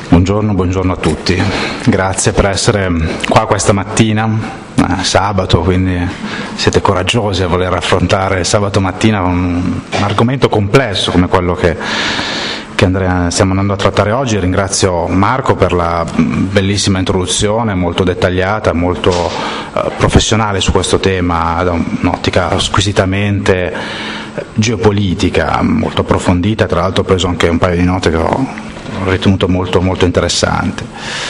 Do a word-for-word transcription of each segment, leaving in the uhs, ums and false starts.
Buongiorno, buongiorno a tutti. Grazie per essere qua questa mattina, eh, sabato, quindi siete coraggiosi a voler affrontare sabato mattina un, un argomento complesso come quello che, che andremo, stiamo andando a trattare oggi. Ringrazio Marco per la bellissima introduzione, molto dettagliata, molto eh, professionale su questo tema, da un'ottica squisitamente geopolitica, molto approfondita. Tra l'altro ho preso anche un paio di note che ho Ho ritenuto molto, molto interessante.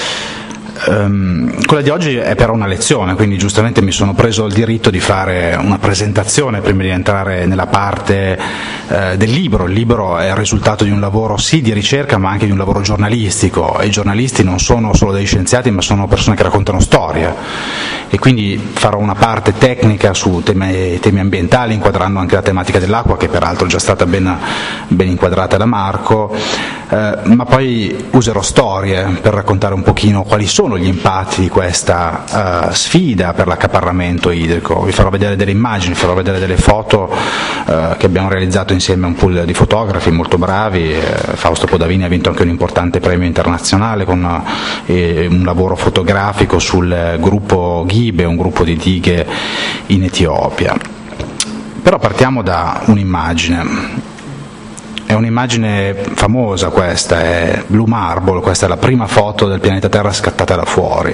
Um, quella di oggi è però una lezione, quindi giustamente mi sono preso il diritto di fare una presentazione prima di entrare nella parte eh, del libro. Il libro è il risultato di un lavoro sì di ricerca, ma anche di un lavoro giornalistico, e i giornalisti non sono solo degli scienziati, ma sono persone che raccontano storie, e quindi farò una parte tecnica su temi, temi ambientali, inquadrando anche la tematica dell'acqua, che peraltro è già stata ben, ben inquadrata da Marco, eh, ma poi userò storie per raccontare un pochino quali sono gli impatti di questa uh, sfida per l'accaparramento idrico. Vi farò vedere delle immagini, vi farò vedere delle foto uh, che abbiamo realizzato insieme a un pool di fotografi molto bravi. uh, Fausto Podavini ha vinto anche un importante premio internazionale con uh, un lavoro fotografico sul gruppo Gibe, un gruppo di dighe in Etiopia. Però partiamo da un'immagine. È un'immagine famosa questa, è Blue Marble, questa è la prima foto del pianeta Terra scattata da fuori,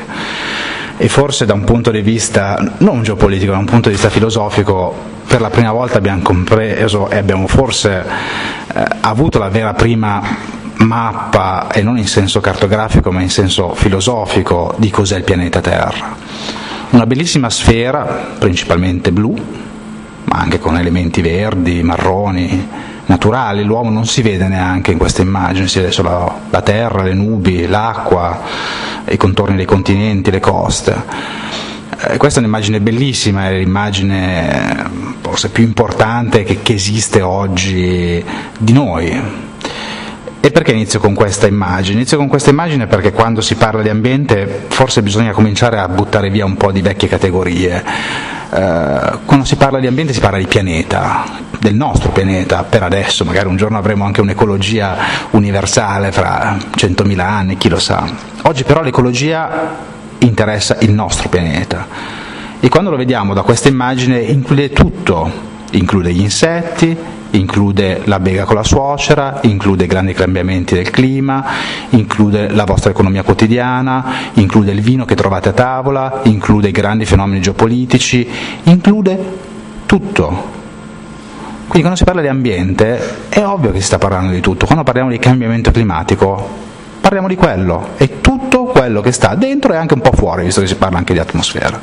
e forse da un punto di vista non geopolitico, da un punto di vista filosofico, per la prima volta abbiamo compreso e abbiamo forse eh, avuto la vera prima mappa, e non in senso cartografico ma in senso filosofico, di cos'è il pianeta Terra. Una bellissima sfera, principalmente blu, ma anche con elementi verdi, marroni, naturali. L'uomo non si vede neanche in questa immagine, si vede solo la terra, le nubi, l'acqua, i contorni dei continenti, le coste. E questa è un'immagine bellissima, è l'immagine forse più importante che, che esiste oggi di noi. E perché inizio con questa immagine? Inizio con questa immagine perché quando si parla di ambiente forse bisogna cominciare a buttare via un po' di vecchie categorie. Uh, quando si parla di ambiente si parla di pianeta, del nostro pianeta per adesso, magari un giorno avremo anche un'ecologia universale fra centomila anni, chi lo sa. Oggi però l'ecologia interessa il nostro pianeta, e quando lo vediamo da questa immagine include tutto, include gli insetti, include la bega con la suocera, include grandi cambiamenti del clima, include la vostra economia quotidiana, include il vino che trovate a tavola, include i grandi fenomeni geopolitici, include tutto. Quindi quando si parla di ambiente è ovvio che si sta parlando di tutto. Quando parliamo di cambiamento climatico parliamo di quello, e tutto quello che sta dentro e anche un po' fuori, visto che si parla anche di atmosfera.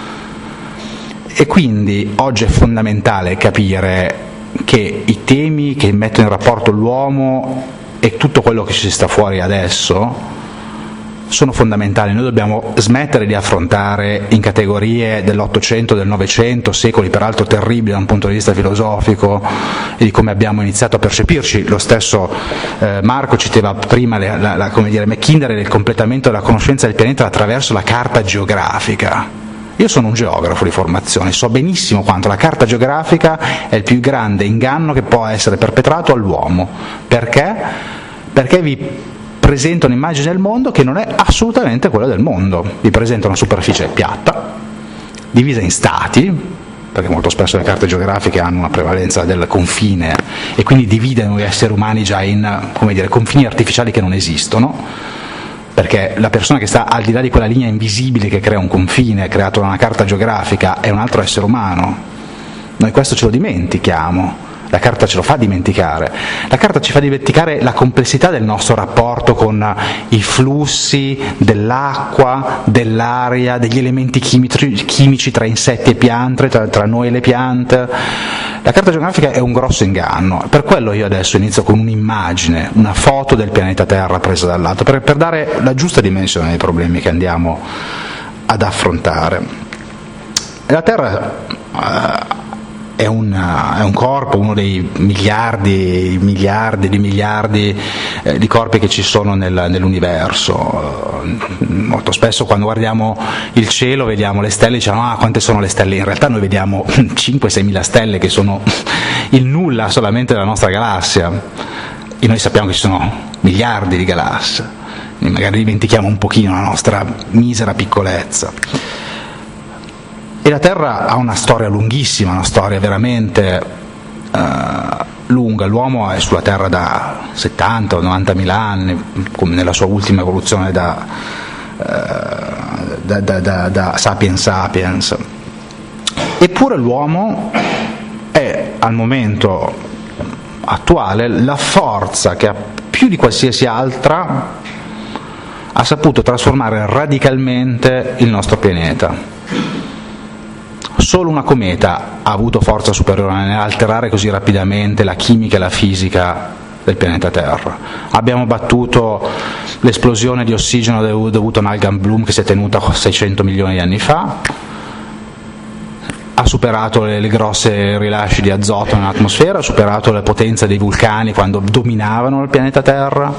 E quindi oggi è fondamentale capire che i temi che mettono in rapporto l'uomo e tutto quello che ci sta fuori adesso sono fondamentali. Noi dobbiamo smettere di affrontare in categorie dell'Ottocento, del Novecento, secoli peraltro terribili da un punto di vista filosofico e di come abbiamo iniziato a percepirci. Lo stesso eh, Marco citava prima le, la, la, come dire, Mackinder, il completamento della conoscenza del pianeta attraverso la carta geografica. Io sono un geografo di formazione, so benissimo quanto la carta geografica è il più grande inganno che può essere perpetrato all'uomo. Perché? Perché vi presenta un'immagine del mondo che non è assolutamente quella del mondo. Vi presenta una superficie piatta, divisa in stati, perché molto spesso le carte geografiche hanno una prevalenza del confine e quindi dividono gli esseri umani già in, come dire, confini artificiali che non esistono, perché la persona che sta al di là di quella linea invisibile che crea un confine, creato da una carta geografica, è un altro essere umano. Noi questo ce lo dimentichiamo. La carta ce lo fa dimenticare. La carta ci fa dimenticare la complessità del nostro rapporto con i flussi dell'acqua, dell'aria, degli elementi chimici, chimici tra insetti e piante, tra, tra noi e le piante. La carta geografica è un grosso inganno. Per quello io adesso inizio con un'immagine, una foto del pianeta Terra presa dall'alto, per, per dare la giusta dimensione ai problemi che andiamo ad affrontare. La Terra uh, È un, è un corpo, uno dei miliardi, miliardi di miliardi eh, di corpi che ci sono nel, nell'universo. Molto spesso quando guardiamo il cielo vediamo le stelle e diciamo ah quante sono le stelle, in realtà noi vediamo cinque sei mila stelle che sono il nulla solamente della nostra galassia, e noi sappiamo che ci sono miliardi di galassie. magari dimentichiamo un pochino la nostra misera piccolezza. E la Terra ha una storia lunghissima, una storia veramente uh, lunga. L'uomo è sulla Terra da settanta o novantamila anni, come nella sua ultima evoluzione da, uh, da, da, da, da sapiens sapiens. Eppure l'uomo è al momento attuale la forza che ha più di qualsiasi altra ha saputo trasformare radicalmente il nostro pianeta. Solo una cometa ha avuto forza superiore nell'alterare così rapidamente la chimica e la fisica del pianeta Terra. Abbiamo battuto l'esplosione di ossigeno dovuta a un alga bloom che si è tenuta seicento milioni di anni fa, ha superato le, le grosse rilasci di azoto nell'atmosfera, ha superato le potenze dei vulcani quando dominavano il pianeta Terra.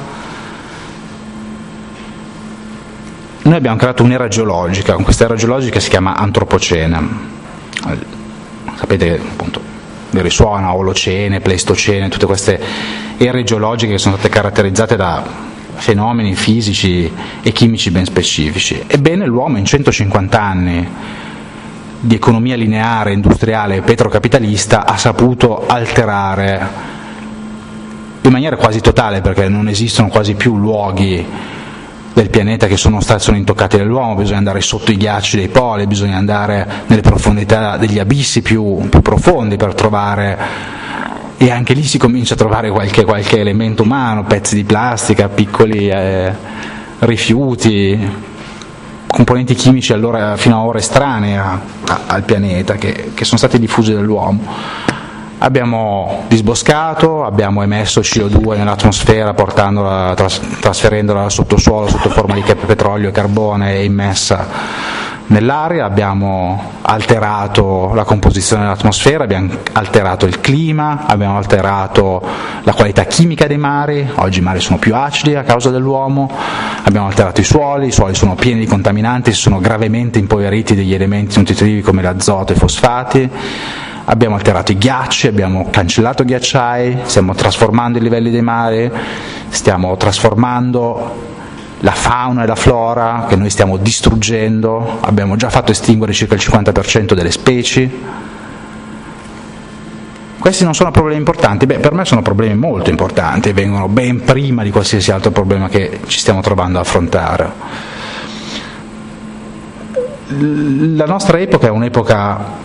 Noi abbiamo creato un'era geologica, questa era geologica si chiama Antropocene. Sapete che appunto vi risuona Olocene, Pleistocene, tutte queste ere geologiche che sono state caratterizzate da fenomeni fisici e chimici ben specifici. Ebbene, l'uomo in centocinquanta anni di economia lineare, industriale e petrocapitalista ha saputo alterare in maniera quasi totale, perché non esistono quasi più luoghi del pianeta che sono stati sono intoccati dall'uomo. Bisogna andare sotto i ghiacci dei poli, bisogna andare nelle profondità degli abissi più, più profondi per trovare, e anche lì si comincia a trovare qualche, qualche elemento umano, pezzi di plastica, piccoli eh, rifiuti, componenti chimici allora fino ad ora estranei a, a, al pianeta, che, che sono stati diffusi dall'uomo. Abbiamo disboscato, abbiamo emesso C O due nell'atmosfera portandola, tras, trasferendola al sottosuolo sotto forma di petrolio e carbone e immessa nell'aria, abbiamo alterato la composizione dell'atmosfera, abbiamo alterato il clima, abbiamo alterato la qualità chimica dei mari. Oggi i mari sono più acidi a causa dell'uomo, abbiamo alterato i suoli, i suoli sono pieni di contaminanti, sono gravemente impoveriti degli elementi nutritivi come l'azoto e i fosfati. Abbiamo alterato i ghiacci, abbiamo cancellato ghiacciai, stiamo trasformando i livelli dei mari, stiamo trasformando la fauna e la flora che noi stiamo distruggendo, abbiamo già fatto estinguere circa il cinquanta per cento delle specie. Questi non sono problemi importanti? Beh, per me sono problemi molto importanti e vengono ben prima di qualsiasi altro problema che ci stiamo trovando a affrontare. La nostra epoca è un'epoca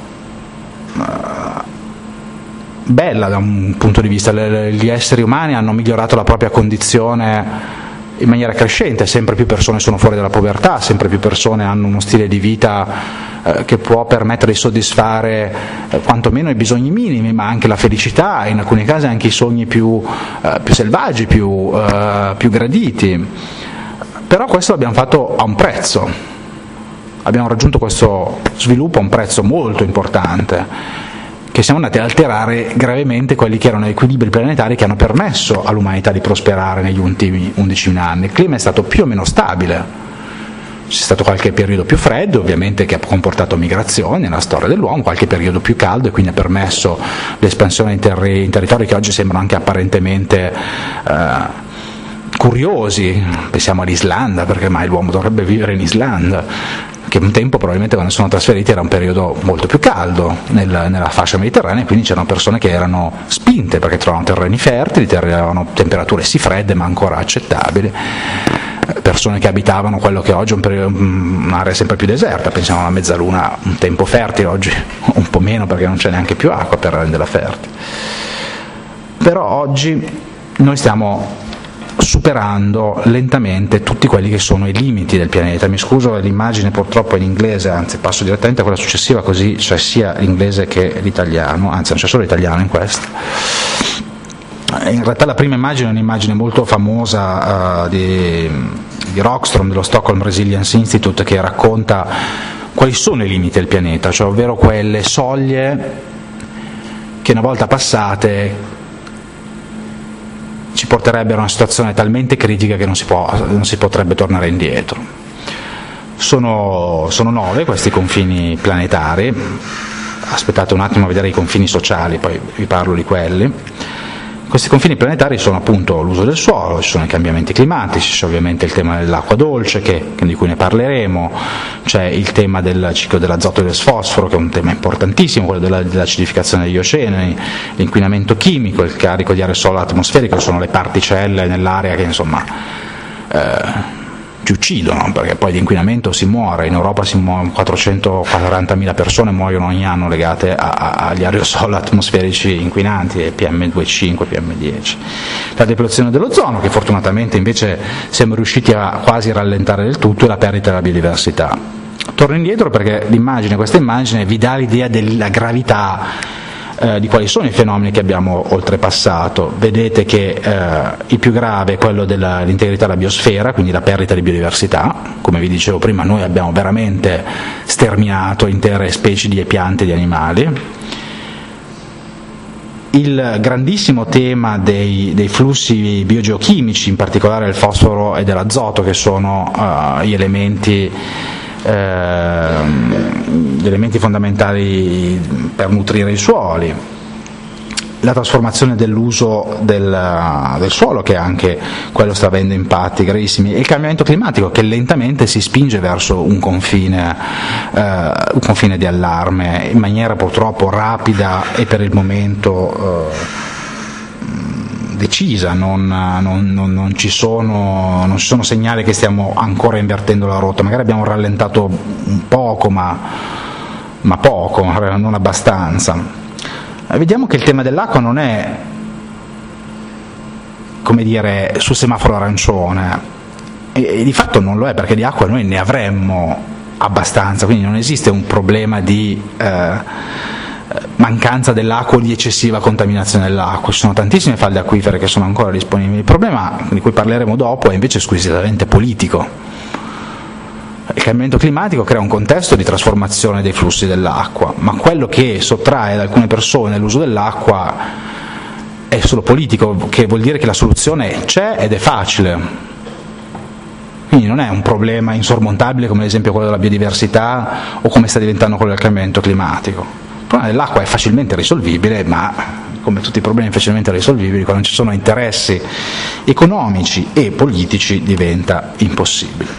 bella da un punto di vista. Gli esseri umani hanno migliorato la propria condizione in maniera crescente, sempre più persone sono fuori dalla povertà, sempre più persone hanno uno stile di vita eh, che può permettere di soddisfare eh, quantomeno i bisogni minimi, ma anche la felicità, in alcuni casi anche i sogni più, eh, più selvaggi, più, eh, più graditi. Però questo l'abbiamo fatto a un prezzo, abbiamo raggiunto questo sviluppo a un prezzo molto importante, che siamo andati ad alterare gravemente quelli che erano gli equilibri planetari che hanno permesso all'umanità di prosperare negli ultimi undicimila anni. Il clima è stato più o meno stabile, c'è stato qualche periodo più freddo ovviamente che ha comportato migrazioni nella storia dell'uomo, qualche periodo più caldo e quindi ha permesso l'espansione in, terri- in territori che oggi sembrano anche apparentemente eh, curiosi. Pensiamo all'Islanda, perché mai l'uomo dovrebbe vivere in Islanda, che un tempo probabilmente quando sono trasferiti era un periodo molto più caldo nel, nella fascia mediterranea, e quindi c'erano persone che erano spinte perché trovavano terreni fertili, avevano temperature sì fredde ma ancora accettabili, persone che abitavano quello che oggi è un periodo, un'area sempre più deserta. Pensiamo alla Mezzaluna, un tempo fertile, oggi un po' meno perché non c'è neanche più acqua per renderla fertile. Però oggi noi stiamo superando lentamente tutti quelli che sono i limiti del pianeta. Mi scuso, l'immagine purtroppo è in inglese, anzi passo direttamente a quella successiva così c'è sia l'inglese che l'italiano, anzi non c'è solo l'italiano in questa. In realtà la prima immagine è un'immagine molto famosa uh, di, di Rockström dello Stockholm Resilience Institute, che racconta quali sono i limiti del pianeta, cioè ovvero quelle soglie che una volta passate ci porterebbero a una situazione talmente critica che non si, può, non si potrebbe tornare indietro. Sono, sono nove questi confini planetari, aspettate un attimo a vedere i confini sociali, poi vi parlo di quelli, Questi confini planetari sono appunto l'uso del suolo, ci sono i cambiamenti climatici, c'è ovviamente il tema dell'acqua dolce che, di cui ne parleremo, c'è il tema del ciclo dell'azoto e del fosforo che è un tema importantissimo, quello della, dell'acidificazione degli oceani, l'inquinamento chimico, il carico di aerosolo atmosferico, che sono le particelle nell'aria che insomma eh, ci uccidono, perché poi di inquinamento si muore. In Europa si muoiono quattrocentoquarantamila persone muoiono ogni anno legate a, a, agli aerosol atmosferici inquinanti, P M due cinque, P M dieci. La deplezione dell'ozono, che fortunatamente invece siamo riusciti a quasi rallentare del tutto, e la perdita della biodiversità. Torno indietro perché l'immagine, questa immagine vi dà l'idea della gravità Eh, di quali sono i fenomeni che abbiamo oltrepassato. Vedete che eh, il più grave è quello dell'integrità della biosfera, quindi la perdita di biodiversità. Come vi dicevo prima, noi abbiamo veramente sterminato intere specie di piante e di animali. Il grandissimo tema dei, dei flussi biogeochimici, in particolare del fosforo e dell'azoto, che sono uh, gli elementi Eh, gli elementi fondamentali per nutrire i suoli, la trasformazione dell'uso del, del suolo, che anche quello sta avendo impatti gravissimi, e il cambiamento climatico che lentamente si spinge verso un confine, eh, un confine di allarme in maniera purtroppo rapida e per il momento eh, decisa, non, non, non, non, ci sono, non ci sono segnali che stiamo ancora invertendo la rotta, magari abbiamo rallentato un poco, ma, ma poco, non abbastanza. Vediamo che il tema dell'acqua non è, come dire, sul semaforo arancione, e, e di fatto non lo è, perché di acqua noi ne avremmo abbastanza, quindi non esiste un problema di eh, mancanza dell'acqua o di eccessiva contaminazione dell'acqua. Ci sono tantissime falde acquifere che sono ancora disponibili. Il problema, di cui parleremo dopo, è invece squisitamente politico. Il cambiamento climatico crea un contesto di trasformazione dei flussi dell'acqua, ma quello che sottrae ad alcune persone l'uso dell'acqua è solo politico, che vuol dire che la soluzione c'è ed è facile. Quindi non è un problema insormontabile come ad esempio quello della biodiversità o come sta diventando quello del cambiamento climatico. Il problema dell'acqua è facilmente risolvibile, ma come tutti i problemi facilmente risolvibili, quando ci sono interessi economici e politici diventa impossibile.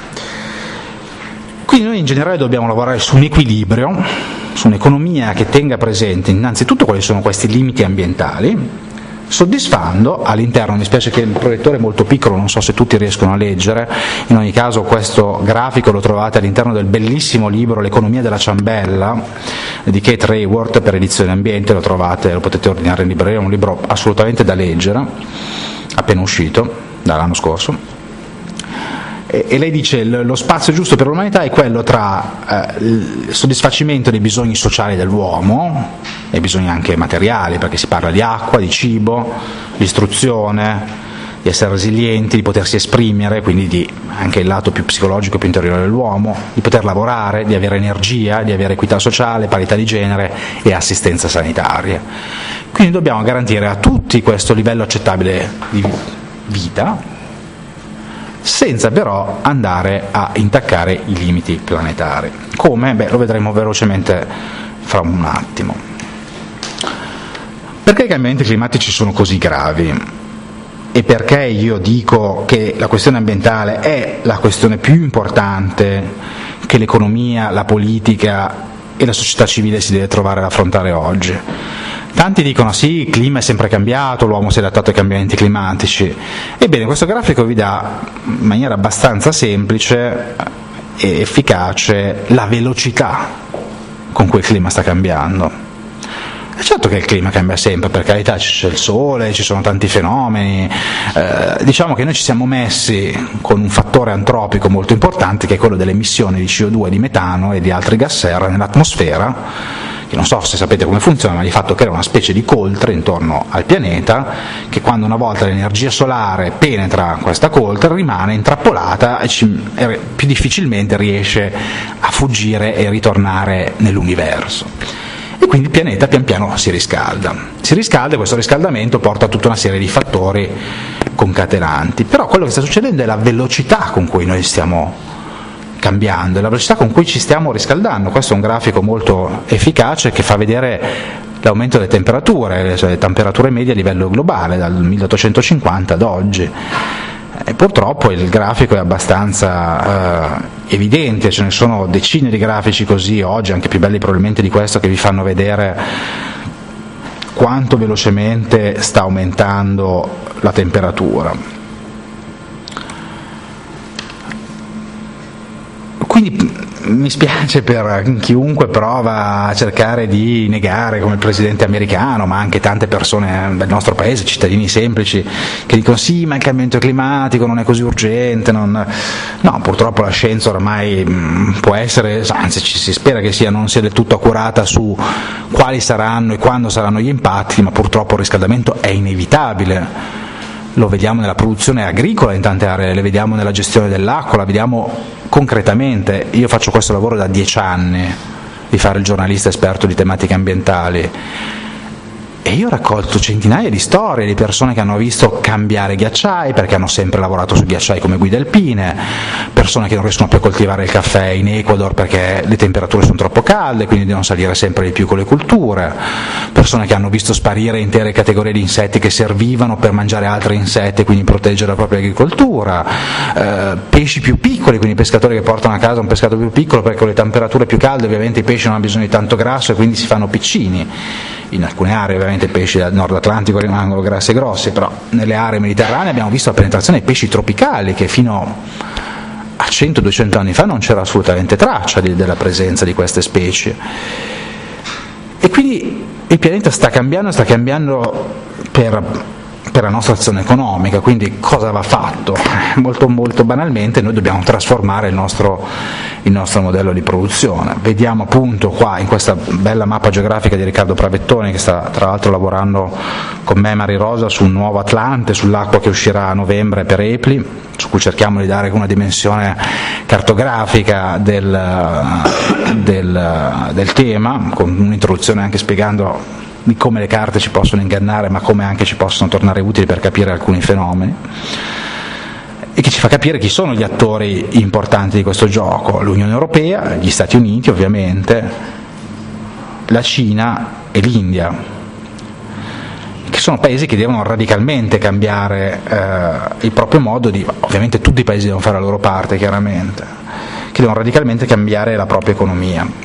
Quindi noi in generale dobbiamo lavorare su un equilibrio, su un'economia che tenga presente innanzitutto quali sono questi limiti ambientali, soddisfando all'interno, mi spiace che il proiettore è molto piccolo, non so se tutti riescono a leggere, in ogni caso questo grafico lo trovate all'interno del bellissimo libro L'economia della ciambella di Kate Raworth per edizione ambiente, lo trovate, lo potete ordinare in libreria, è un libro assolutamente da leggere, appena uscito dall'anno scorso. E lei dice che lo spazio giusto per l'umanità è quello tra eh, il soddisfacimento dei bisogni sociali dell'uomo e bisogni anche materiali, perché si parla di acqua, di cibo, di istruzione, di essere resilienti, di potersi esprimere, quindi di anche il lato più psicologico e più interiore dell'uomo, di poter lavorare, di avere energia, di avere equità sociale, parità di genere e assistenza sanitaria. Quindi dobbiamo garantire a tutti questo livello accettabile di vita, senza però andare a intaccare i limiti planetari. Come? Beh, lo vedremo velocemente fra un attimo. Perché i cambiamenti climatici sono così gravi? E perché io dico che la questione ambientale è la questione più importante che l'economia, la politica e la società civile si deve trovare ad affrontare oggi? Tanti dicono sì, il clima è sempre cambiato, l'uomo si è adattato ai cambiamenti climatici. Ebbene, questo grafico vi dà in maniera abbastanza semplice e efficace la velocità con cui il clima sta cambiando. È certo che il clima cambia sempre, per carità, c'è il sole, ci sono tanti fenomeni, eh, diciamo che noi ci siamo messi con un fattore antropico molto importante, che è quello delle emissioni di C O due, di metano e di altri gas serra nell'atmosfera, che non so se sapete come funziona, ma di fatto crea una specie di coltre intorno al pianeta, che quando una volta l'energia solare penetra questa coltre rimane intrappolata e, ci, e più difficilmente riesce a fuggire e ritornare nell'universo. E quindi il pianeta pian piano si riscalda. Si riscalda e questo riscaldamento porta a tutta una serie di fattori concatenanti. Però quello che sta succedendo è la velocità con cui noi stiamo cambiando, è la velocità con cui ci stiamo riscaldando. Questo è un grafico molto efficace che fa vedere l'aumento delle temperature, cioè le temperature medie a livello globale dal milleottocentocinquanta ad oggi. E purtroppo il grafico è abbastanza eh, evidente, ce ne sono decine di grafici così oggi, anche più belli probabilmente di questo, che vi fanno vedere quanto velocemente sta aumentando la temperatura. Quindi mi spiace per chiunque prova a cercare di negare, come il presidente americano, ma anche tante persone del nostro paese, cittadini semplici, che dicono sì, ma il cambiamento climatico non è così urgente. Non... No, purtroppo la scienza ormai mh, può essere, anzi ci si spera che sia, non sia del tutto accurata su quali saranno e quando saranno gli impatti, ma purtroppo il riscaldamento è inevitabile. Lo vediamo nella produzione agricola in tante aree, le vediamo nella gestione dell'acqua, la vediamo concretamente. Io faccio questo lavoro da dieci anni, di fare il giornalista esperto di tematiche ambientali, e io ho raccolto centinaia di storie di persone che hanno visto cambiare ghiacciai perché hanno sempre lavorato su ghiacciai come guide alpine, persone che non riescono più a coltivare il caffè in Ecuador perché le temperature sono troppo calde, quindi devono salire sempre di più con le culture, persone che hanno visto sparire intere categorie di insetti che servivano per mangiare altri insetti e quindi proteggere la propria agricoltura, eh, pesci più piccoli, quindi pescatori che portano a casa un pescato più piccolo perché con le temperature più calde ovviamente i pesci non hanno bisogno di tanto grasso e quindi si fanno piccini. In alcune aree ovviamente i pesci del nord Atlantico rimangono grassi e grossi, però nelle aree mediterranee abbiamo visto la penetrazione dei pesci tropicali, che fino a cento duecento anni fa non c'era assolutamente traccia di, della presenza di queste specie. E quindi il pianeta sta cambiando, sta cambiando per, per la nostra azione economica, quindi cosa va fatto? Molto, molto banalmente noi dobbiamo trasformare il nostro, il nostro modello di produzione. Vediamo appunto qua in questa bella mappa geografica di Riccardo Pravettoni, che sta tra l'altro lavorando con me e Mari Rosa su un nuovo Atlante, sull'acqua che uscirà a novembre per Epli, su cui cerchiamo di dare una dimensione cartografica del, del, del tema, con un'introduzione anche spiegando di come le carte ci possono ingannare, ma come anche ci possono tornare utili per capire alcuni fenomeni, e che ci fa capire chi sono gli attori importanti di questo gioco: l'Unione Europea, gli Stati Uniti ovviamente, la Cina e l'India, che sono paesi che devono radicalmente cambiare eh, il proprio modo di, ovviamente tutti i paesi devono fare la loro parte chiaramente, che devono radicalmente cambiare la propria economia.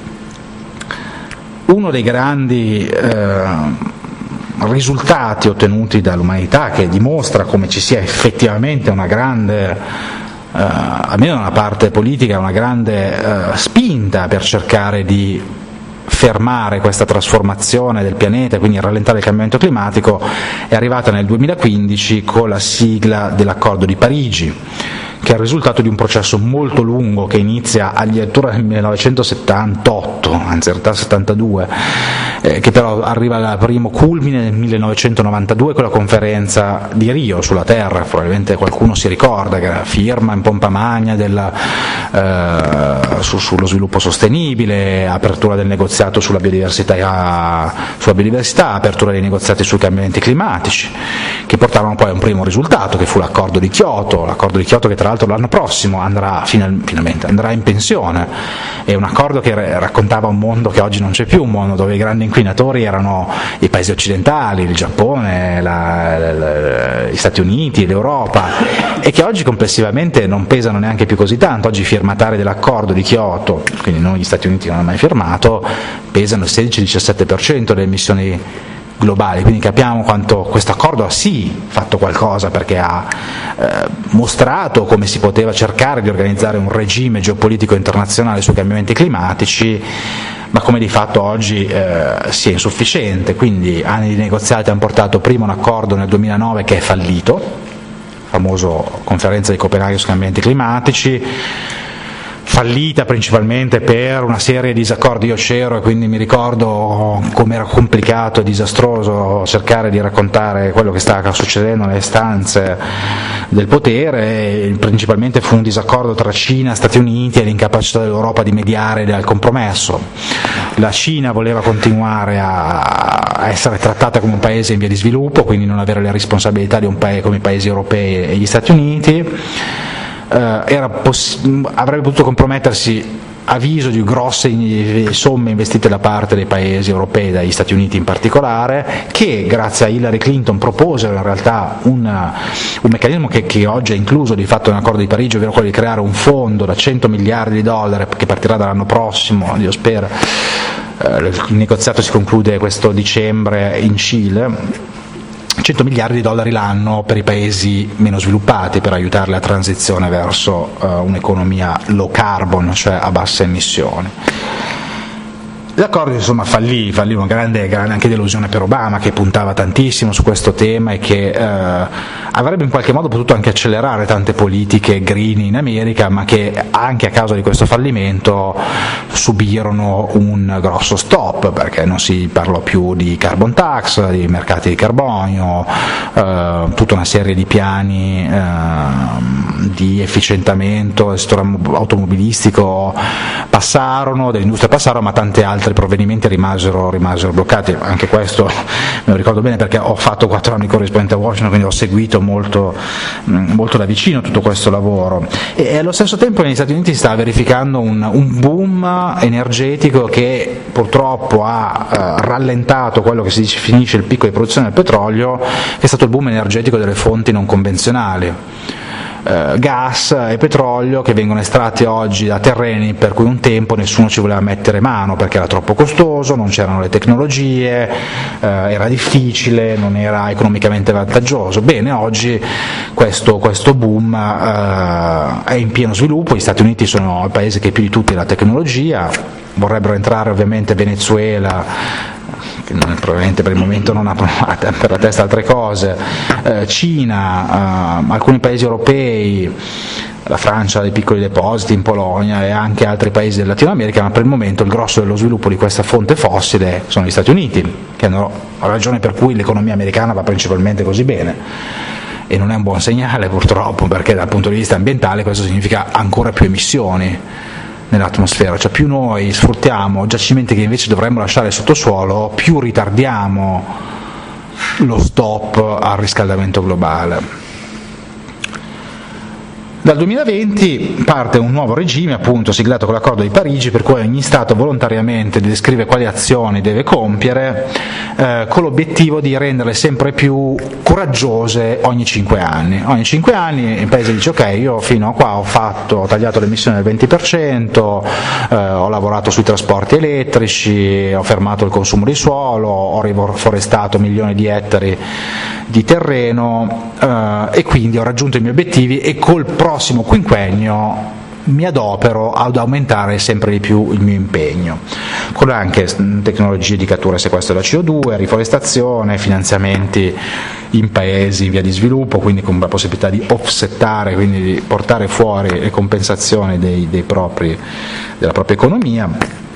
Uno dei grandi eh, risultati ottenuti dall'umanità, che dimostra come ci sia effettivamente una grande, eh, almeno da una parte politica, una grande eh, spinta per cercare di fermare questa trasformazione del pianeta e quindi rallentare il cambiamento climatico, è arrivata nel duemilaquindici con la sigla dell'Accordo di Parigi, che è il risultato di un processo molto lungo che inizia addirittura nel millenovecentosettantotto, anzi in realtà settantadue, eh, che però arriva al primo culmine nel millenovecentonovantadue con la conferenza di Rio sulla Terra. Probabilmente qualcuno si ricorda che era la firma in pompa magna della, eh, su, sullo sviluppo sostenibile, apertura del negoziato sulla biodiversità, sulla biodiversità, apertura dei negoziati sui cambiamenti climatici, che portarono poi a un primo risultato, che fu l'accordo di Kyoto, l'accordo di Kyoto che tra l'altro l'anno prossimo andrà final, finalmente andrà in pensione. È un accordo che raccontava un mondo che oggi non c'è più, un mondo dove i grandi inquinatori erano i paesi occidentali, il Giappone, la, la, la, gli Stati Uniti, l'Europa, e che oggi complessivamente non pesano neanche più così tanto. Oggi i firmatari dell'accordo di Kyoto, quindi non gli Stati Uniti che non hanno mai firmato, pesano il sedici diciassette per cento delle emissioni globali, quindi capiamo quanto questo accordo ha sì fatto qualcosa, perché ha eh, mostrato come si poteva cercare di organizzare un regime geopolitico internazionale sui cambiamenti climatici, ma come di fatto oggi eh, sia insufficiente. Quindi anni di negoziati hanno portato prima un accordo nel duemilanove che è fallito, famoso conferenza di Copenaghen sui cambiamenti climatici, fallita principalmente per una serie di disaccordi. Io c'ero e quindi mi ricordo come era complicato e disastroso cercare di raccontare quello che stava succedendo nelle stanze del potere. Principalmente fu un disaccordo tra Cina, Stati Uniti e l'incapacità dell'Europa di mediare al compromesso. La Cina voleva continuare a essere trattata come un paese in via di sviluppo, quindi non avere le responsabilità di un paese come i paesi europei e gli Stati Uniti. Uh, era poss- avrebbe potuto compromettersi avviso di grosse somme investite da parte dei paesi europei, dagli Stati Uniti in particolare, che grazie a Hillary Clinton proposero in realtà un, un meccanismo che, che oggi è incluso di fatto nell'accordo di Parigi, ovvero quello di creare un fondo da cento miliardi di dollari che partirà dall'anno prossimo, Dio spera. Eh, il negoziato si conclude questo dicembre in Cile. cento miliardi di dollari l'anno per i paesi meno sviluppati, per aiutarli alla transizione verso uh, un'economia low carbon, cioè a basse emissioni. L'accordo insomma fallì, fallì una grande, grande anche delusione per Obama, che puntava tantissimo su questo tema e che eh, avrebbe in qualche modo potuto anche accelerare tante politiche green in America, ma che anche a causa di questo fallimento subirono un grosso stop, perché non si parlò più di carbon tax, di mercati di carbonio, eh, tutta una serie di piani eh, di efficientamento del settore automobilistico passarono, dell'industria passarono, ma tante altre altri provvedimenti rimasero, rimasero bloccati. Anche questo me lo ricordo bene perché ho fatto quattro anni corrispondente a Washington, quindi ho seguito molto, molto da vicino tutto questo lavoro, e, e allo stesso tempo negli Stati Uniti si sta verificando un, un boom energetico che purtroppo ha eh, rallentato quello che si definisce il picco di produzione del petrolio, che è stato il boom energetico delle fonti non convenzionali. Uh, gas e petrolio che vengono estratti oggi da terreni per cui un tempo nessuno ci voleva mettere mano perché era troppo costoso, non c'erano le tecnologie, uh, era difficile, non era economicamente vantaggioso. Bene, oggi questo, questo boom uh, è in pieno sviluppo. Gli Stati Uniti sono il paese che più di tutti ha la tecnologia, vorrebbero entrare ovviamente Venezuela, che probabilmente per il momento non ha per la testa altre cose, eh, Cina, eh, alcuni paesi europei, la Francia ha dei piccoli depositi in Polonia e anche altri paesi del Latino America, ma per il momento il grosso dello sviluppo di questa fonte fossile sono gli Stati Uniti, che hanno ragione per cui l'economia americana va principalmente così bene. E non è un buon segnale purtroppo, perché dal punto di vista ambientale questo significa ancora più emissioni nell'atmosfera, cioè più noi sfruttiamo giacimenti che invece dovremmo lasciare sottosuolo, più ritardiamo lo stop al riscaldamento globale. Dal duemilaventi parte un nuovo regime, appunto siglato con l'accordo di Parigi, per cui ogni Stato volontariamente descrive quali azioni deve compiere, eh, con l'obiettivo di renderle sempre più coraggiose ogni cinque anni. Ogni cinque anni il paese dice: ok, io fino a qua ho fatto, ho tagliato le emissioni del venti per cento, eh, ho lavorato sui trasporti elettrici, ho fermato il consumo di suolo, ho riforestato milioni di ettari di terreno, eh, e quindi ho raggiunto i miei obiettivi, e col prossimo quinquennio mi adopero ad aumentare sempre di più il mio impegno, con anche tecnologie di cattura e sequestro della C O due, riforestazione, finanziamenti in paesi in via di sviluppo, quindi con la possibilità di offsettare, quindi di portare fuori le compensazioni dei, dei propri, della propria economia.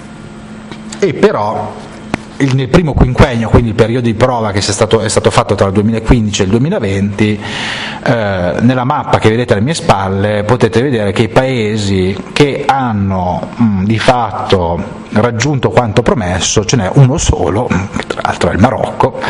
E però nel primo quinquennio, quindi il periodo di prova che è stato, è stato fatto tra il duemilaquindici e il duemilaventi, eh, nella mappa che vedete alle mie spalle potete vedere che i paesi che hanno mh, di fatto raggiunto quanto promesso ce n'è uno solo, che tra l'altro è il Marocco,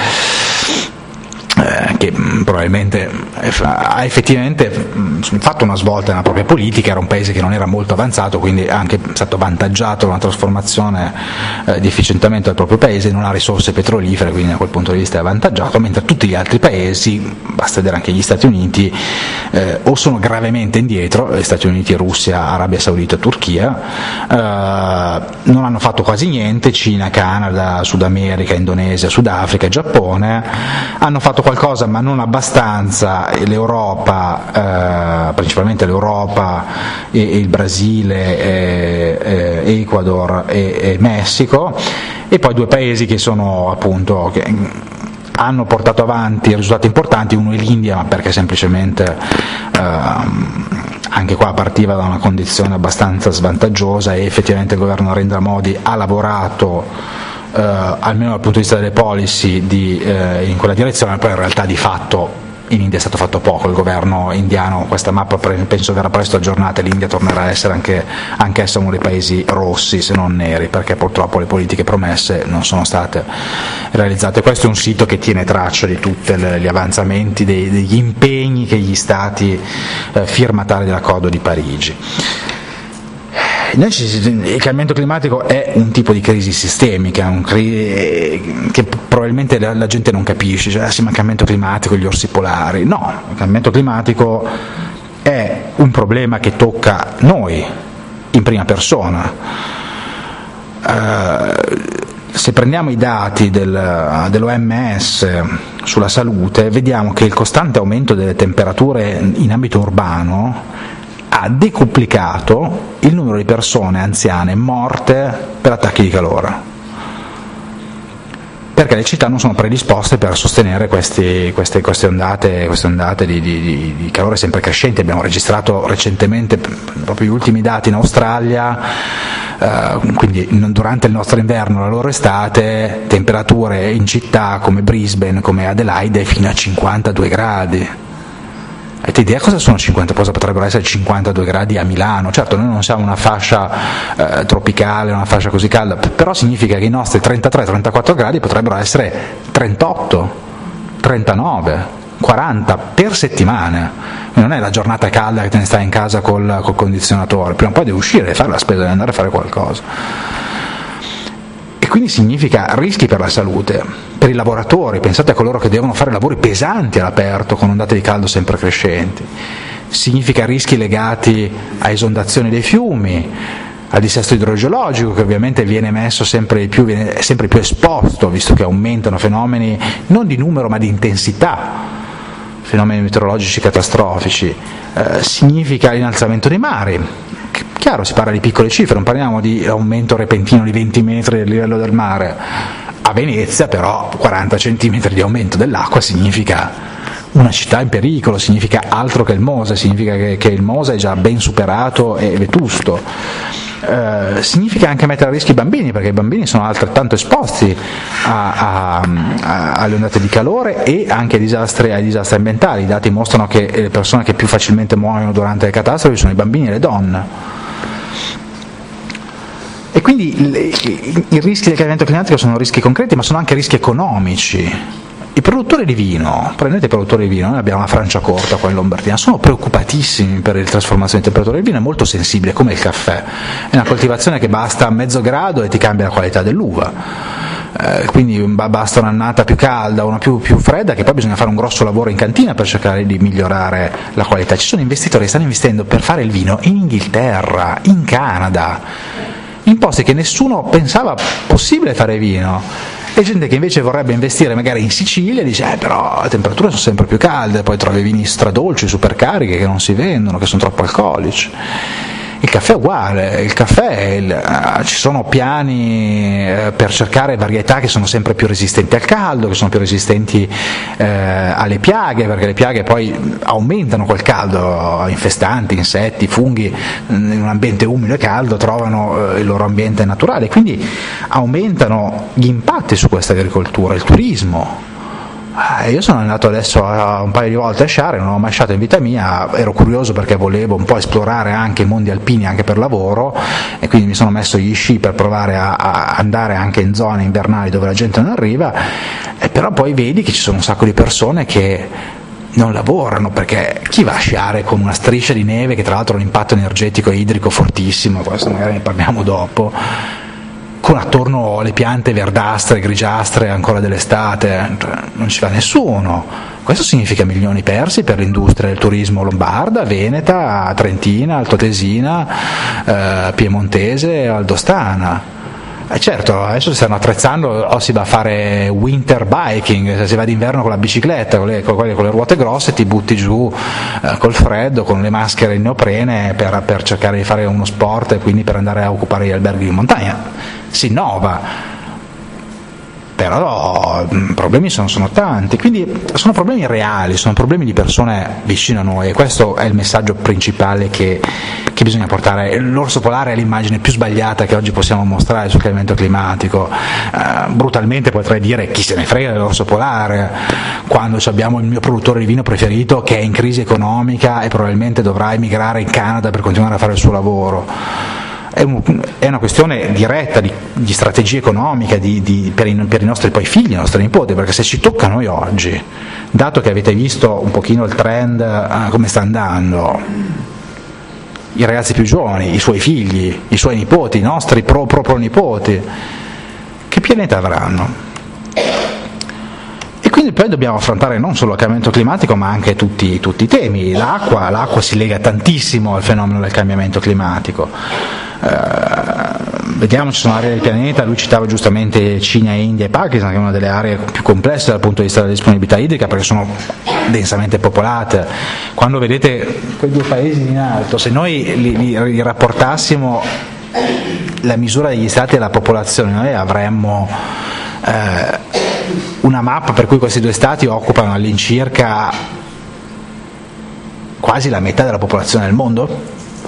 eh, che mh, probabilmente ha effettivamente mh, fatto una svolta nella propria politica. Era un paese che non era molto avanzato, quindi è anche stato avvantaggiato da una trasformazione eh, di efficientamento del proprio paese, non ha risorse petrolifere, quindi da quel punto di vista è avvantaggiato, mentre tutti gli altri paesi, basta vedere anche gli Stati Uniti, eh, o sono gravemente indietro, gli Stati Uniti, Russia, Arabia Saudita, Turchia, eh, non hanno fatto quasi niente. Cina, Canada, Sud America, Indonesia, Sudafrica e Giappone hanno fatto qualcosa ma non abbastanza. L'Europa, eh, principalmente l'Europa e, e il Brasile, e, e Ecuador e, e Messico, e poi due paesi che sono appunto che hanno portato avanti risultati importanti. Uno è l'India, ma perché semplicemente ehm, anche qua partiva da una condizione abbastanza svantaggiosa, e effettivamente il governo Narendra Modi ha lavorato Uh, almeno dal punto di vista delle policy di, uh, in quella direzione. Poi in realtà di fatto in India è stato fatto poco. Il governo indiano, questa mappa penso verrà presto aggiornata, e l'India tornerà a essere anche, anche essa uno dei paesi rossi se non neri, perché purtroppo le politiche promesse non sono state realizzate. Questo è un sito che tiene traccia di tutti gli avanzamenti, dei, degli impegni che gli stati uh, firmatari dell'accordo di Parigi. Noi ci, il cambiamento climatico è un tipo di crisi sistemica, un cri- che probabilmente la, la gente non capisce, cioè, sì, ma il cambiamento climatico, gli orsi polari. No, il cambiamento climatico è un problema che tocca noi in prima persona. Uh, se prendiamo i dati del, dell'O M S sulla salute, vediamo che il costante aumento delle temperature in ambito urbano ha decuplicato il numero di persone anziane morte per attacchi di calore, perché le città non sono predisposte per sostenere questi, queste, queste ondate, queste ondate di, di, di calore sempre crescenti. Abbiamo registrato recentemente, proprio gli ultimi dati in Australia, eh, quindi durante il nostro inverno, la loro estate, temperature in città come Brisbane, come Adelaide, fino a cinquantadue gradi. Avete idea cosa sono cinquanta, cosa potrebbero essere cinquantadue gradi a Milano? Certo, noi non siamo una fascia eh, tropicale, una fascia così calda, però significa che i nostri trentatré trentaquattro gradi potrebbero essere trentotto, trentanove, quaranta per settimana. Non è la giornata calda che te ne stai in casa col, col condizionatore, prima o poi devi uscire e fare la spesa, devi andare a fare qualcosa. E quindi significa rischi per la salute, per i lavoratori, pensate a coloro che devono fare lavori pesanti all'aperto con ondate di caldo sempre crescenti, significa rischi legati a esondazioni dei fiumi, al dissesto idrogeologico che ovviamente viene messo sempre di più, viene sempre più esposto, visto che aumentano fenomeni non di numero ma di intensità, fenomeni meteorologici catastrofici, eh, significa l'innalzamento dei mari. Chiaro, si parla di piccole cifre, non parliamo di aumento repentino di venti metri del livello del mare. A Venezia però quaranta centimetri di aumento dell'acqua significa una città in pericolo, significa altro che il Mose, significa che, che il Mose è già ben superato e vetusto. Eh, significa anche mettere a rischio i bambini, perché i bambini sono altrettanto esposti a, a, a, alle ondate di calore e anche ai disastri, ai disastri ambientali. I dati mostrano che le persone che più facilmente muoiono durante le catastrofi sono i bambini e le donne. E quindi i, i rischi del cambiamento climatico sono rischi concreti, ma sono anche rischi economici. I produttori di vino, prendete i produttori di vino, noi abbiamo una Franciacorta qua in Lombardia, sono preoccupatissimi per la trasformazione di temperatura. Il vino è molto sensibile, come il caffè, è una coltivazione che basta a mezzo grado e ti cambia la qualità dell'uva, eh, quindi basta un'annata più calda o una più, più fredda, che poi bisogna fare un grosso lavoro in cantina per cercare di migliorare la qualità. Ci sono investitori che stanno investendo per fare il vino in Inghilterra, in Canada, in posti che nessuno pensava possibile fare vino, e gente che invece vorrebbe investire magari in Sicilia dice eh però le temperature sono sempre più calde, poi trovi vini stradolci, super carichi che non si vendono, che sono troppo alcolici. Il caffè è uguale, il caffè il, ci sono piani eh, per cercare varietà che sono sempre più resistenti al caldo, che sono più resistenti eh, alle piaghe, perché le piaghe poi aumentano col caldo, infestanti, insetti, funghi in un ambiente umido e caldo trovano eh, il loro ambiente naturale, quindi aumentano gli impatti su questa agricoltura, il turismo. Io sono andato adesso un paio di volte a sciare, non ho mai sciato in vita mia, ero curioso perché volevo un po' esplorare anche i mondi alpini anche per lavoro, e quindi mi sono messo gli sci per provare a, a andare anche in zone invernali dove la gente non arriva, e però poi vedi che ci sono un sacco di persone che non lavorano, perché chi va a sciare con una striscia di neve che tra l'altro ha un impatto energetico e idrico fortissimo, questo magari ne parliamo dopo, con attorno le piante verdastre, grigiastre ancora dell'estate, non ci va nessuno. Questo significa milioni persi per l'industria del turismo lombarda, veneta, trentina, altoatesina, eh, piemontese, valdostana. E certo, adesso si stanno attrezzando, o si va a fare winter biking, si va d'inverno con la bicicletta, con le, con le, con le ruote grosse, ti butti giù eh, col freddo, con le maschere in neoprene per, per cercare di fare uno sport e quindi per andare a occupare gli alberghi in montagna. Si innova, però i problemi sono, sono tanti, quindi sono problemi reali, sono problemi di persone vicine a noi, e questo è il messaggio principale che, che bisogna portare. L'orso polare è l'immagine più sbagliata che oggi possiamo mostrare sul cambiamento climatico. Uh, brutalmente potrei dire chi se ne frega dell'orso polare, quando abbiamo il mio produttore di vino preferito che è in crisi economica e probabilmente dovrà emigrare in Canada per continuare a fare il suo lavoro. È, un, è una questione diretta di, di strategia economica di, di, per, i, per i nostri poi figli, i nostri nipoti, perché se ci tocca a noi oggi, dato che avete visto un pochino il trend, eh, come sta andando, i ragazzi più giovani, i suoi figli, i suoi nipoti, i nostri pro, pro, pro nipoti, che pianeta avranno? E quindi poi dobbiamo affrontare non solo il cambiamento climatico ma anche tutti, tutti i temi. L'acqua, l'acqua si lega tantissimo al fenomeno del cambiamento climatico. Eh, vediamo, ci sono aree del pianeta, lui citava giustamente Cina, India e Pakistan, che è una delle aree più complesse dal punto di vista della disponibilità idrica perché sono densamente popolate. Quando vedete quei due paesi in alto, se noi li, li, li rapportassimo la misura degli stati e la popolazione, noi avremmo eh, una mappa per cui questi due stati occupano all'incirca quasi la metà della popolazione del mondo,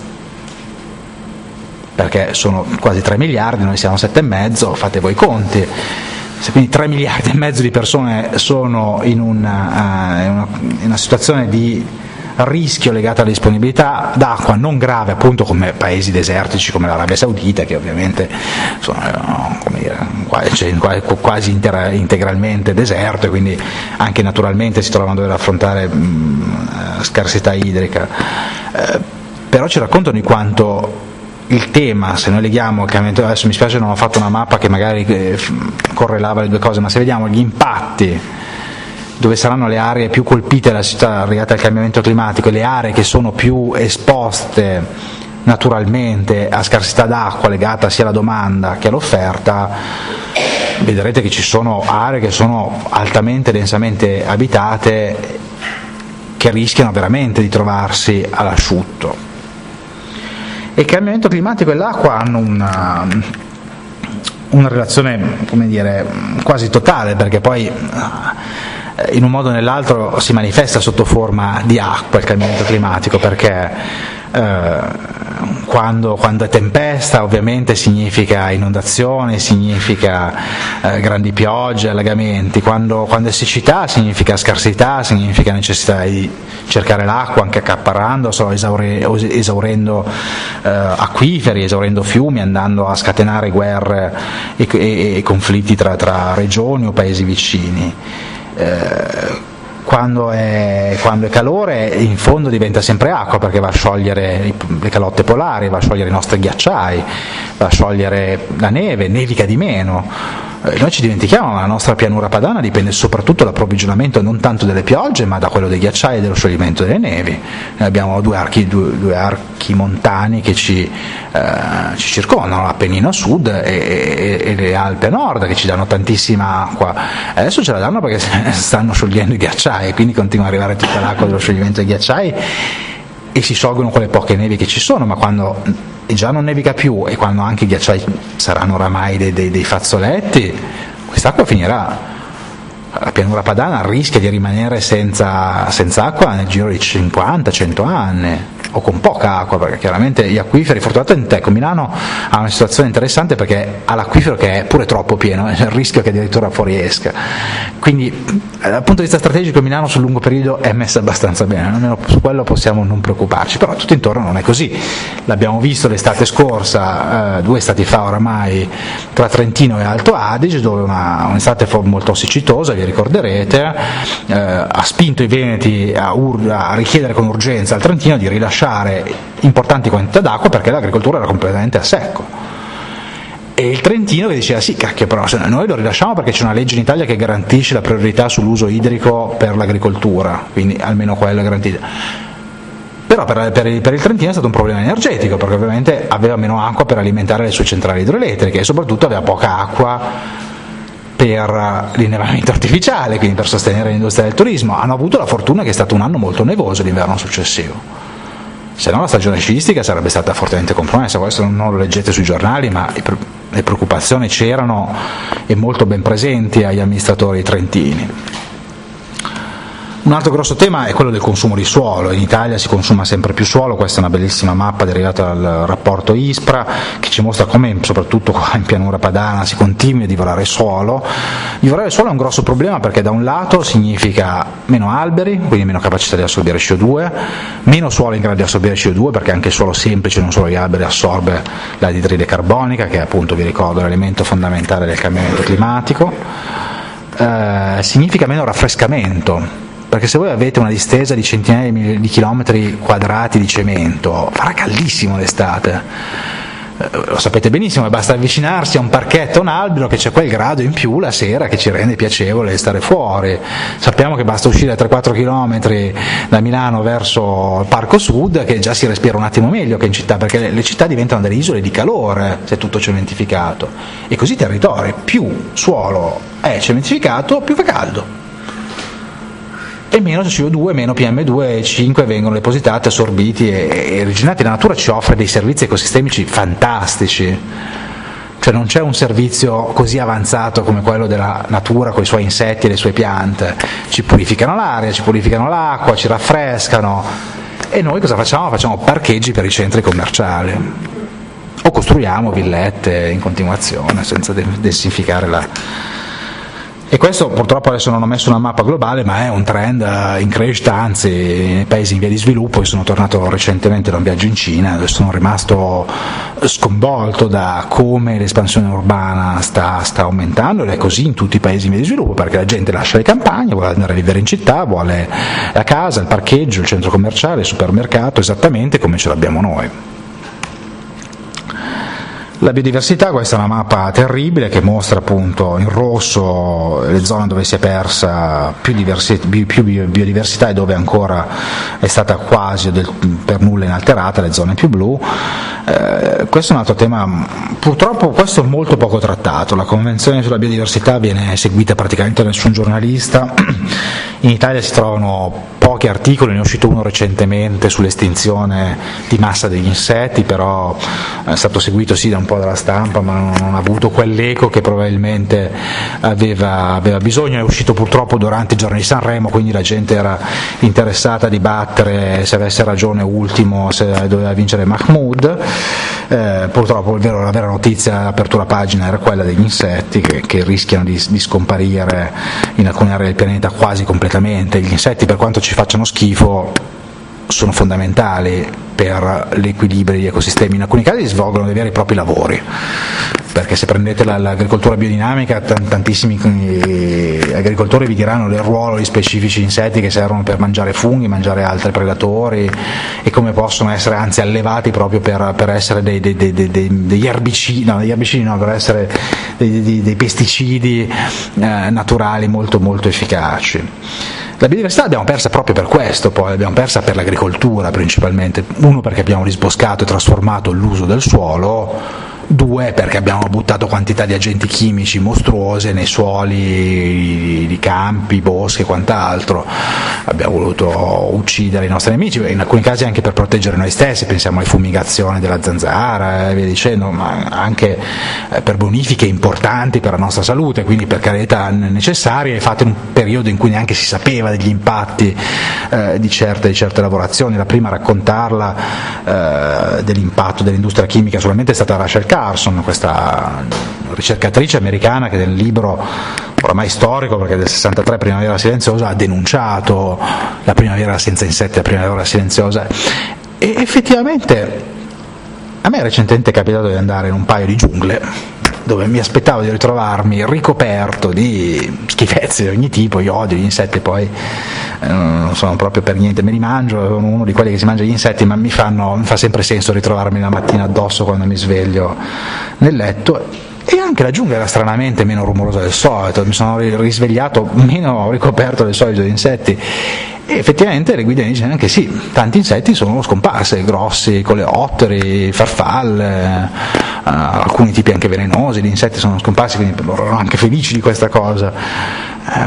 perché sono quasi tre miliardi, noi siamo sette e mezzo, fate voi i conti. Se quindi tre miliardi e mezzo di persone sono in una, uh, in una, in una situazione di rischio legato alla disponibilità d'acqua non grave, appunto come paesi desertici come l'Arabia Saudita, che ovviamente sono no, come dire, quasi, cioè, quasi inter- integralmente deserto e quindi anche naturalmente si trovano a dover affrontare mh, scarsità idrica. Eh, però ci raccontano di quanto il tema, se noi leghiamo il cambiamento, adesso mi spiace non ho fatto una mappa che magari eh, correlava le due cose, ma se vediamo gli impatti dove saranno le aree più colpite dalla città legate al cambiamento climatico e le aree che sono più esposte naturalmente a scarsità d'acqua legata sia alla domanda che all'offerta, vedrete che ci sono aree che sono altamente densamente abitate che rischiano veramente di trovarsi all'asciutto. E il cambiamento climatico e l'acqua hanno una, una relazione, come dire, quasi totale, perché poi in un modo o nell'altro si manifesta sotto forma di acqua il cambiamento climatico, perché eh, quando, quando è tempesta ovviamente significa inondazioni, significa eh, grandi piogge, allagamenti, quando, quando è siccità significa scarsità, significa necessità di cercare l'acqua anche accaparrando, solo esauri, esaurendo eh, acquiferi, esaurendo fiumi, andando a scatenare guerre e, e, e conflitti tra, tra regioni o paesi vicini. Eh, quando è, quando è calore in fondo diventa sempre acqua, perché va a sciogliere le calotte polari, va a sciogliere i nostri ghiacciai, va a sciogliere la neve, nevica di meno. Eh, noi ci dimentichiamo, ma la nostra pianura padana dipende soprattutto dall'approvvigionamento non tanto delle piogge ma da quello dei ghiacciai e dello scioglimento delle nevi. Noi abbiamo due archi, due, due archi montani che ci, eh, ci circondano, l'Appennino a sud e, e, e le Alpi a nord, che ci danno tantissima acqua. Adesso ce la danno perché stanno sciogliendo i ghiacciai e quindi continua ad arrivare tutta l'acqua dello scioglimento dei ghiacciai e si sciolgono quelle poche nevi che ci sono, ma quando e già non nevica più e quando anche i ghiacciai saranno oramai dei, dei, dei fazzoletti, quest'acqua finirà. La pianura padana rischia di rimanere senza, senza acqua nel giro di cinquanta cento anni, o con poca acqua, perché chiaramente gli acquiferi, fortunatamente ecco, Milano ha una situazione interessante perché ha l'acquifero che è pure troppo pieno, c'è il rischio che addirittura fuoriesca, quindi dal punto di vista strategico Milano sul lungo periodo è messa abbastanza bene, almeno su quello possiamo non preoccuparci, però tutto intorno non è così. L'abbiamo visto l'estate scorsa, eh, due estati fa oramai, tra Trentino e Alto Adige, dove una, un'estate molto siccitosa, vi ricorderete, eh, ha spinto i veneti a, ur- a richiedere con urgenza al Trentino di rilasciare importanti quantità d'acqua perché l'agricoltura era completamente a secco. E il Trentino che diceva sì, cacchio, però noi lo rilasciamo perché c'è una legge in Italia che garantisce la priorità sull'uso idrico per l'agricoltura, quindi almeno quello è garantito. Però per, per, per il Trentino è stato un problema energetico, perché ovviamente aveva meno acqua per alimentare le sue centrali idroelettriche e soprattutto aveva poca acqua per l'innevamento artificiale, quindi per sostenere l'industria del turismo. Hanno avuto la fortuna che è stato un anno molto nevoso l'inverno successivo, se no la stagione sciistica sarebbe stata fortemente compromessa. Questo non lo leggete sui giornali, ma le preoccupazioni c'erano e molto ben presenti agli amministratori trentini. Un altro grosso tema è quello del consumo di suolo. In Italia si consuma sempre più suolo, questa è una bellissima mappa derivata dal rapporto ISPRA che ci mostra come soprattutto qua in pianura padana si continui a divorare suolo. Divorare il suolo è un grosso problema perché da un lato significa meno alberi, quindi meno capacità di assorbire C O due, meno suolo in grado di assorbire C O due perché anche il suolo semplice, non solo gli alberi, assorbe l'anidride carbonica che è appunto, vi ricordo, l'elemento fondamentale del cambiamento climatico. Eh, significa meno raffrescamento, perché se voi avete una distesa di centinaia di chilometri quadrati di cemento, farà caldissimo l'estate. Lo sapete benissimo, basta avvicinarsi a un parchetto, a un albero, che c'è quel grado in più la sera che ci rende piacevole stare fuori. Sappiamo che basta uscire a tre quattro chilometri da Milano verso il Parco Sud che già si respira un attimo meglio che in città, perché le, le città diventano delle isole di calore se è tutto cementificato, e così i territori, più suolo è cementificato più fa caldo, e meno C O due, meno P M due e cinque vengono depositate, assorbiti e, e rigenerati. La natura ci offre dei servizi ecosistemici fantastici, cioè non c'è un servizio così avanzato come quello della natura con i suoi insetti e le sue piante. Ci purificano l'aria, ci purificano l'acqua, ci raffrescano, e noi cosa facciamo? Facciamo parcheggi per i centri commerciali o costruiamo villette in continuazione senza densificare la... E questo purtroppo adesso non ho messo una mappa globale, ma è un trend in crescita, anzi nei paesi in via di sviluppo. Io sono tornato recentemente da un viaggio in Cina dove sono rimasto sconvolto da come l'espansione urbana sta, sta aumentando, ed è così in tutti i paesi in via di sviluppo, perché la gente lascia le campagne, vuole andare a vivere in città, vuole la casa, il parcheggio, il centro commerciale, il supermercato, esattamente come ce l'abbiamo noi. La biodiversità, questa è una mappa terribile che mostra appunto in rosso le zone dove si è persa più, diversi, più biodiversità e dove ancora è stata quasi del, per nulla inalterata, le zone più blu. Eh, questo è un altro tema, purtroppo questo è molto poco trattato. La Convenzione sulla biodiversità viene seguita praticamente da nessun giornalista. In Italia si trovano pochi articoli, ne è uscito uno recentemente sull'estinzione di massa degli insetti, però è stato seguito sì da un po' dalla stampa, ma non, non ha avuto quell'eco che probabilmente aveva, aveva bisogno. È uscito purtroppo durante i giorni di Sanremo, quindi la gente era interessata a dibattere se avesse ragione Ultimo, se doveva vincere Mahmood. Eh, purtroppo il vero, la vera notizia all'apertura pagina era quella degli insetti che, che rischiano di, di scomparire in alcune aree del pianeta quasi completamente. Gli insetti, per quanto ci facciano schifo, sono fondamentali per l'equilibrio degli ecosistemi. In alcuni casi svolgono dei veri e propri lavori, perché se prendete la, l'agricoltura biodinamica, tantissimi agricoltori vi diranno del ruolo di specifici insetti che servono per mangiare funghi, mangiare altri predatori, e come possono essere anzi allevati proprio per, per essere dei, dei, dei, dei, degli erbicidi, no, degli erbicidi no, per essere dei, dei, dei pesticidi eh, naturali molto molto efficaci. La biodiversità l'abbiamo persa proprio per questo, poi l'abbiamo persa per l'agricoltura principalmente, uno perché abbiamo risboscato e trasformato l'uso del suolo, due perché abbiamo buttato quantità di agenti chimici mostruose nei suoli di campi, boschi e quant'altro, abbiamo voluto uccidere i nostri nemici, in alcuni casi anche per proteggere noi stessi, pensiamo alle fumigazioni della zanzara e via dicendo, ma anche per bonifiche importanti per la nostra salute, quindi per carità necessarie, fatte in un periodo in cui neanche si sapeva degli impatti eh, di, certe, di certe lavorazioni. La prima a raccontarla eh, dell'impatto dell'industria chimica solamente è stata Rachel Carson, questa ricercatrice americana che nel libro oramai storico, perché del sessantatré, Primavera silenziosa, ha denunciato la primavera senza insetti, la primavera silenziosa, e effettivamente a me recentemente è capitato di andare in un paio di giungle dove mi aspettavo di ritrovarmi ricoperto di schifezze di ogni tipo. Io odio gli insetti, poi eh, non sono proprio per niente, me li mangio, sono uno di quelli che si mangia gli insetti, ma mi, fanno, mi fa sempre senso ritrovarmi la mattina addosso quando mi sveglio nel letto. E anche la giungla era stranamente meno rumorosa del solito, mi sono risvegliato meno ricoperto del solito di insetti, e effettivamente le guide dicono anche sì, tanti insetti sono scomparsi, grossi, coleotteri, farfalle, uh, alcuni tipi anche velenosi, gli insetti sono scomparsi, quindi loro erano anche felici di questa cosa, uh,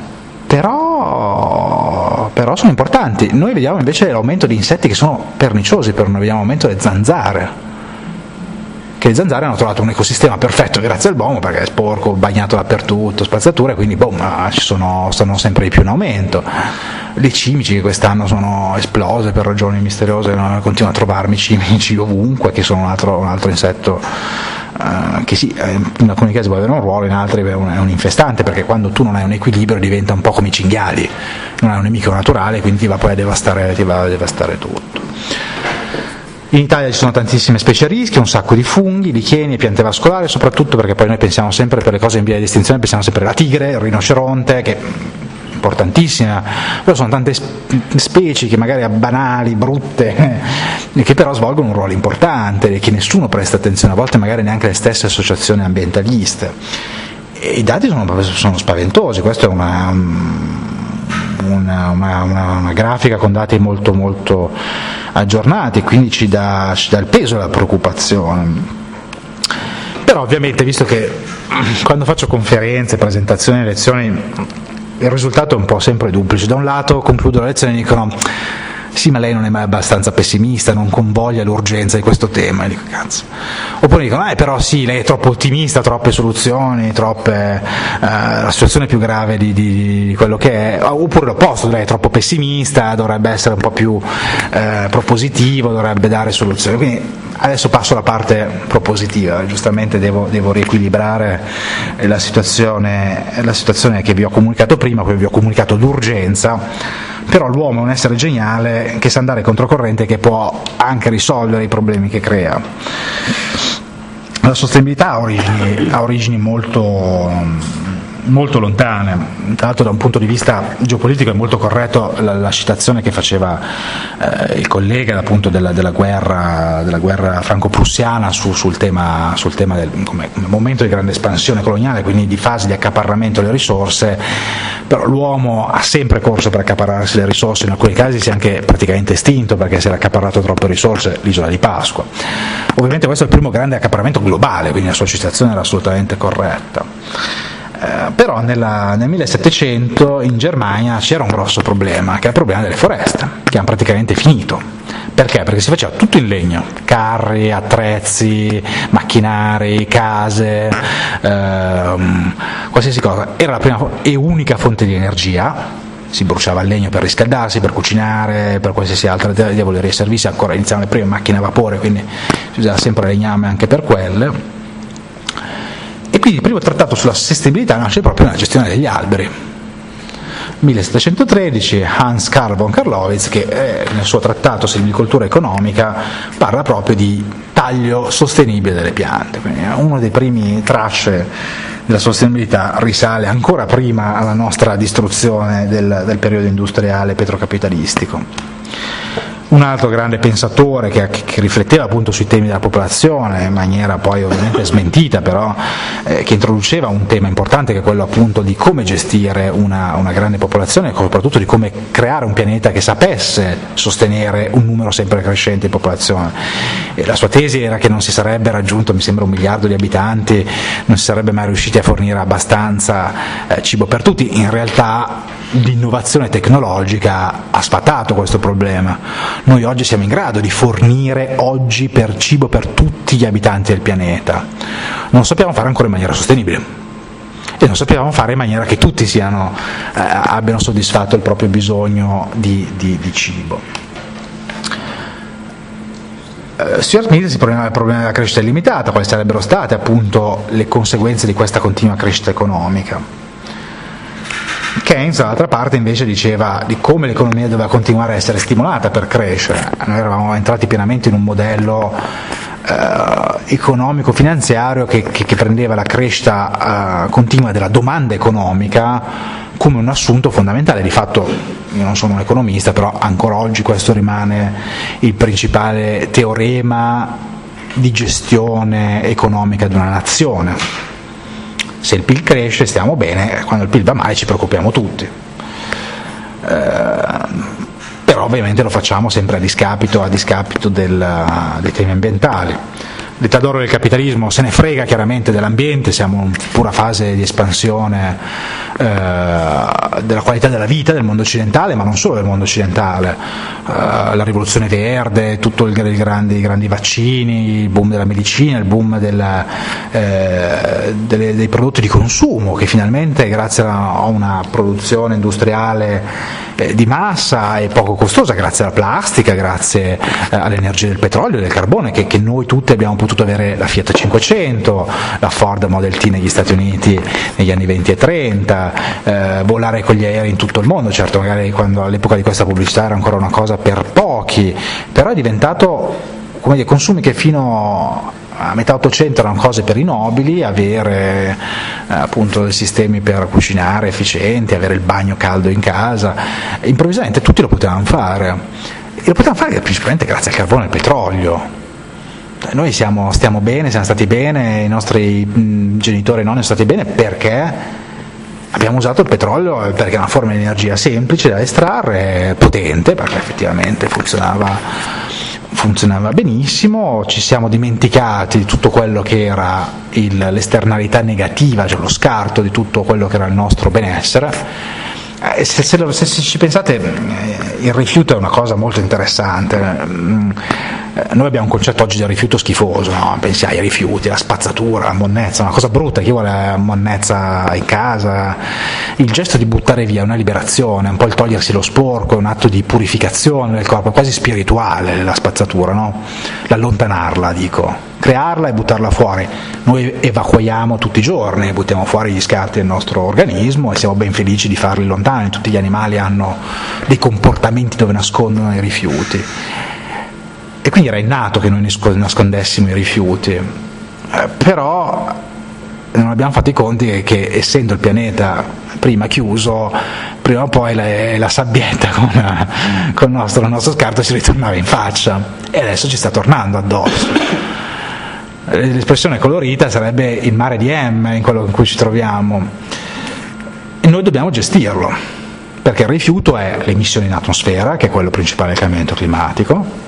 però, però sono importanti. Noi vediamo invece l'aumento di insetti che sono perniciosi per noi, vediamo l'aumento delle zanzare, che le zanzare hanno trovato un ecosistema perfetto grazie all'uomo, perché è sporco, bagnato dappertutto, spazzatura, quindi boom, ci sono, stanno sempre di più in aumento. Le cimici che quest'anno sono esplose per ragioni misteriose, no? Continuo a trovarmi cimici ovunque, che sono un altro, un altro insetto uh, che sì, in alcuni casi può avere un ruolo, in altri è un, è un infestante, perché quando tu non hai un equilibrio diventa un po' come i cinghiali, non hai un nemico naturale, quindi ti va poi a devastare, ti va a devastare tutto. In Italia ci sono tantissime specie a rischio, un sacco di funghi, licheni e piante vascolari, soprattutto perché poi noi pensiamo sempre, per le cose in via di estinzione, pensiamo sempre alla tigre, il rinoceronte, che importantissima, però sono tante specie che magari banali, brutte, eh, che però svolgono un ruolo importante e che nessuno presta attenzione, a volte magari neanche le stesse associazioni ambientaliste. E i dati sono, sono spaventosi, questa è una, una, una, una, una grafica con dati molto molto aggiornati, quindi ci dà, ci dà il peso della preoccupazione. Però ovviamente, visto che quando faccio conferenze, presentazioni, lezioni, il risultato è un po' sempre duplice. Da un lato concludo la lezione e dicono sì, ma lei non è mai abbastanza pessimista, non convoglia l'urgenza di questo tema, e dico cazzo. Oppure dicono eh però sì, lei è troppo ottimista, troppe soluzioni, troppe eh, la situazione è più grave di, di, di quello che è. Oppure l'opposto, lei è troppo pessimista, dovrebbe essere un po' più eh, propositivo, dovrebbe dare soluzioni. Quindi adesso passo alla parte propositiva, giustamente devo, devo riequilibrare la situazione, la situazione che vi ho comunicato prima, poi vi ho comunicato l'urgenza. Però l'uomo è un essere geniale che sa andare controcorrente e che può anche risolvere i problemi che crea. La sostenibilità ha origini, ha origini molto, molto lontane. Tra l'altro, da un punto di vista geopolitico è molto corretto la, la citazione che faceva eh, il collega appunto della, della guerra della guerra franco-prussiana su, sul tema, sul tema del come, come momento di grande espansione coloniale, quindi di fase di accaparramento delle risorse. Però l'uomo ha sempre corso per accaparrarsi le risorse, in alcuni casi si è anche praticamente estinto perché si era accaparato troppe risorse, l'isola di Pasqua. Ovviamente questo è il primo grande accaparramento globale, quindi la sua citazione era assolutamente corretta. Eh, però nella, nel millesettecento in Germania c'era un grosso problema, che è il problema delle foreste, che hanno praticamente finito. Perché? Perché si faceva tutto in legno, carri, attrezzi, macchinari, case, ehm, qualsiasi cosa. Era la prima e unica fonte di energia, si bruciava il legno per riscaldarsi, per cucinare, per qualsiasi altra diavolo dei servizi, ancora iniziavano le prime macchine a vapore, quindi si usava sempre legname anche per quelle. E quindi il primo trattato sulla sostenibilità nasce proprio nella gestione degli alberi. millesettecentotredici, Hans Carl von Carlowitz, che eh, nel suo trattato Silvicoltura economica parla proprio di taglio sostenibile delle piante, quindi uno dei primi tracce della sostenibilità risale ancora prima alla nostra distruzione del, del periodo industriale petrocapitalistico. Un altro grande pensatore che, che rifletteva appunto sui temi della popolazione in maniera poi ovviamente smentita, però eh, che introduceva un tema importante che è quello appunto di come gestire una, una grande popolazione e soprattutto di come creare un pianeta che sapesse sostenere un numero sempre crescente di popolazione. E la sua tesi era che non si sarebbe raggiunto, mi sembra, un miliardo di abitanti, non si sarebbe mai riusciti a fornire abbastanza eh, cibo per tutti. In realtà l'innovazione tecnologica ha sfatato questo problema. Noi oggi siamo in grado di fornire oggi per cibo per tutti gli abitanti del pianeta. Non lo sappiamo fare ancora in maniera sostenibile e non sappiamo fare in maniera che tutti siano, eh, abbiano soddisfatto il proprio bisogno di, di, di cibo. Uh, Stuart Mill si poneva il problema della crescita illimitata, quali sarebbero state appunto le conseguenze di questa continua crescita economica. Keynes dall'altra parte invece diceva di come l'economia doveva continuare a essere stimolata per crescere. Noi eravamo entrati pienamente in un modello eh, economico-finanziario che, che, che prendeva la crescita eh, continua della domanda economica come un assunto fondamentale. Di fatto, io non sono un economista, però ancora oggi questo rimane il principale teorema di gestione economica di una nazione. Se il P I L cresce stiamo bene, quando il P I L va male ci preoccupiamo tutti. Eh, però ovviamente lo facciamo sempre a discapito, a discapito del, dei temi ambientali. L'età d'oro del capitalismo se ne frega chiaramente dell'ambiente, siamo in pura fase di espansione eh, della qualità della vita del mondo occidentale, ma non solo del mondo occidentale, eh, la rivoluzione verde, tutto il, i, grandi, i grandi vaccini, il boom della medicina, il boom della, eh, delle, dei prodotti di consumo che finalmente grazie a una produzione industriale eh, di massa e poco costosa, grazie alla plastica, grazie eh, all'energia del petrolio e del carbone che, che noi tutti abbiamo potuto avere, la Fiat cinquecento, la Ford Model T negli Stati Uniti negli anni venti e trenta, eh, volare con gli aerei in tutto il mondo. Certo, magari quando all'epoca di questa pubblicità era ancora una cosa per pochi, però è diventato come dire, consumi che fino a metà Ottocento erano cose per i nobili, avere eh, appunto dei sistemi per cucinare efficienti, avere il bagno caldo in casa, improvvisamente tutti lo potevano fare, e lo potevano fare principalmente grazie al carbone e al petrolio. Noi siamo, stiamo bene, siamo stati bene, i nostri mh, genitori e nonni sono stati bene perché abbiamo usato il petrolio, perché è una forma di energia semplice da estrarre, potente, perché effettivamente funzionava funzionava benissimo. Ci siamo dimenticati di tutto quello che era il, l'esternalità negativa, cioè lo scarto di tutto quello che era il nostro benessere. Eh, se, se, se, se ci pensate, il rifiuto è una cosa molto interessante. Noi abbiamo un concetto oggi del rifiuto schifoso, no? Pensi ai rifiuti, alla spazzatura, la monnezza, una cosa brutta. Chi vuole la monnezza in casa? Il gesto di buttare via è una liberazione, un po' il togliersi lo sporco, è un atto di purificazione del corpo, è quasi spirituale la spazzatura, no? L'allontanarla, dico, crearla e buttarla fuori. Noi evacuiamo tutti i giorni, buttiamo fuori gli scarti del nostro organismo e siamo ben felici di farli lontani. Tutti gli animali hanno dei comportamenti dove nascondono i rifiuti. E quindi era innato che noi nascondessimo i rifiuti, eh, però non abbiamo fatto i conti che, che essendo il pianeta prima chiuso, prima o poi la, la sabbietta con, con il, nostro, il nostro scarto si ritornava in faccia, e adesso ci sta tornando addosso. L'espressione colorita sarebbe il mare di M in quello in cui ci troviamo, e noi dobbiamo gestirlo, perché il rifiuto è l'emissione in atmosfera, che è quello principale del cambiamento climatico,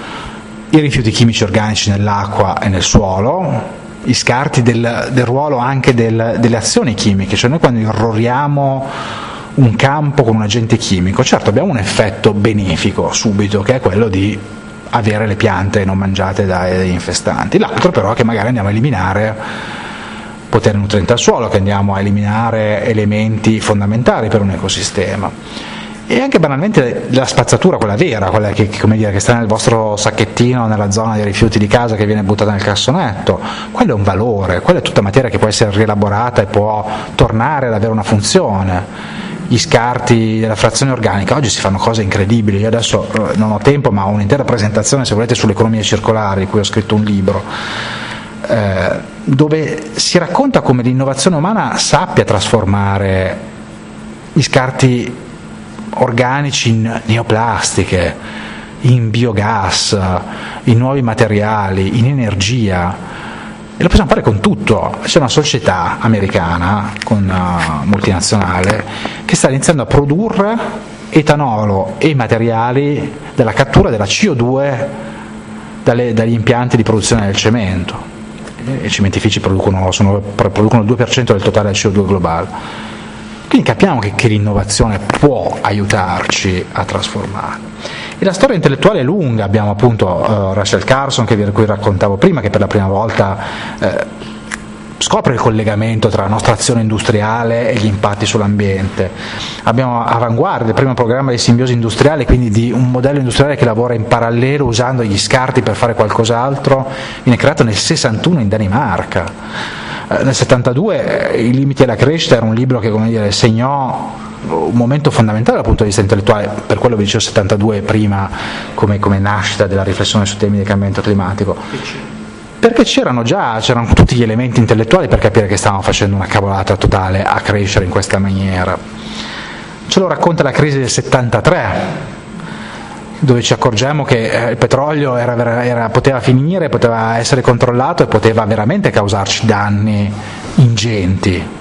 i rifiuti chimici organici nell'acqua e nel suolo, i scarti del, del ruolo anche del, delle azioni chimiche, cioè noi quando irroriamo un campo con un agente chimico, certo abbiamo un effetto benefico subito, che è quello di avere le piante non mangiate dai infestanti, l'altro però è che magari andiamo a eliminare potere nutriente al suolo, che andiamo a eliminare elementi fondamentali per un ecosistema. E anche banalmente la spazzatura, quella vera, quella che, come dire, che sta nel vostro sacchettino, nella zona dei rifiuti di casa, che viene buttata nel cassonetto, quello è un valore, quella è tutta materia che può essere rielaborata e può tornare ad avere una funzione. Gli scarti della frazione organica, oggi si fanno cose incredibili. Io adesso eh, non ho tempo, ma ho un'intera presentazione, se volete, sull'economia circolare, di cui ho scritto un libro, eh, dove si racconta come l'innovazione umana sappia trasformare gli scarti organici in neoplastiche, in biogas, in nuovi materiali, in energia, e lo possiamo fare con tutto. C'è una società americana, con una multinazionale, che sta iniziando a produrre etanolo e materiali della cattura della C O due dalle, dagli impianti di produzione del cemento. I cementifici producono, sono, producono il due per cento del totale del C O due globale. Quindi capiamo che, che l'innovazione può aiutarci a trasformare. E la storia intellettuale è lunga. Abbiamo appunto uh, Rachel Carson, che vi cui raccontavo prima, che per la prima volta eh, scopre il collegamento tra la nostra azione industriale e gli impatti sull'ambiente. Abbiamo Avanguardia, il primo programma di simbiosi industriale, quindi di un modello industriale che lavora in parallelo usando gli scarti per fare qualcos'altro, viene creato nel sessantuno in Danimarca. Nel settantadue I limiti alla crescita era un libro che, come dire, segnò un momento fondamentale dal punto di vista intellettuale, per quello vi dicevo settantadue prima come, come nascita della riflessione sui temi del cambiamento climatico, perché c'erano già c'erano tutti gli elementi intellettuali per capire che stavamo facendo una cavolata totale a crescere in questa maniera. Ce lo racconta la crisi del settantatré, dove ci accorgiamo che il petrolio era, era, poteva finire, poteva essere controllato e poteva veramente causarci danni ingenti.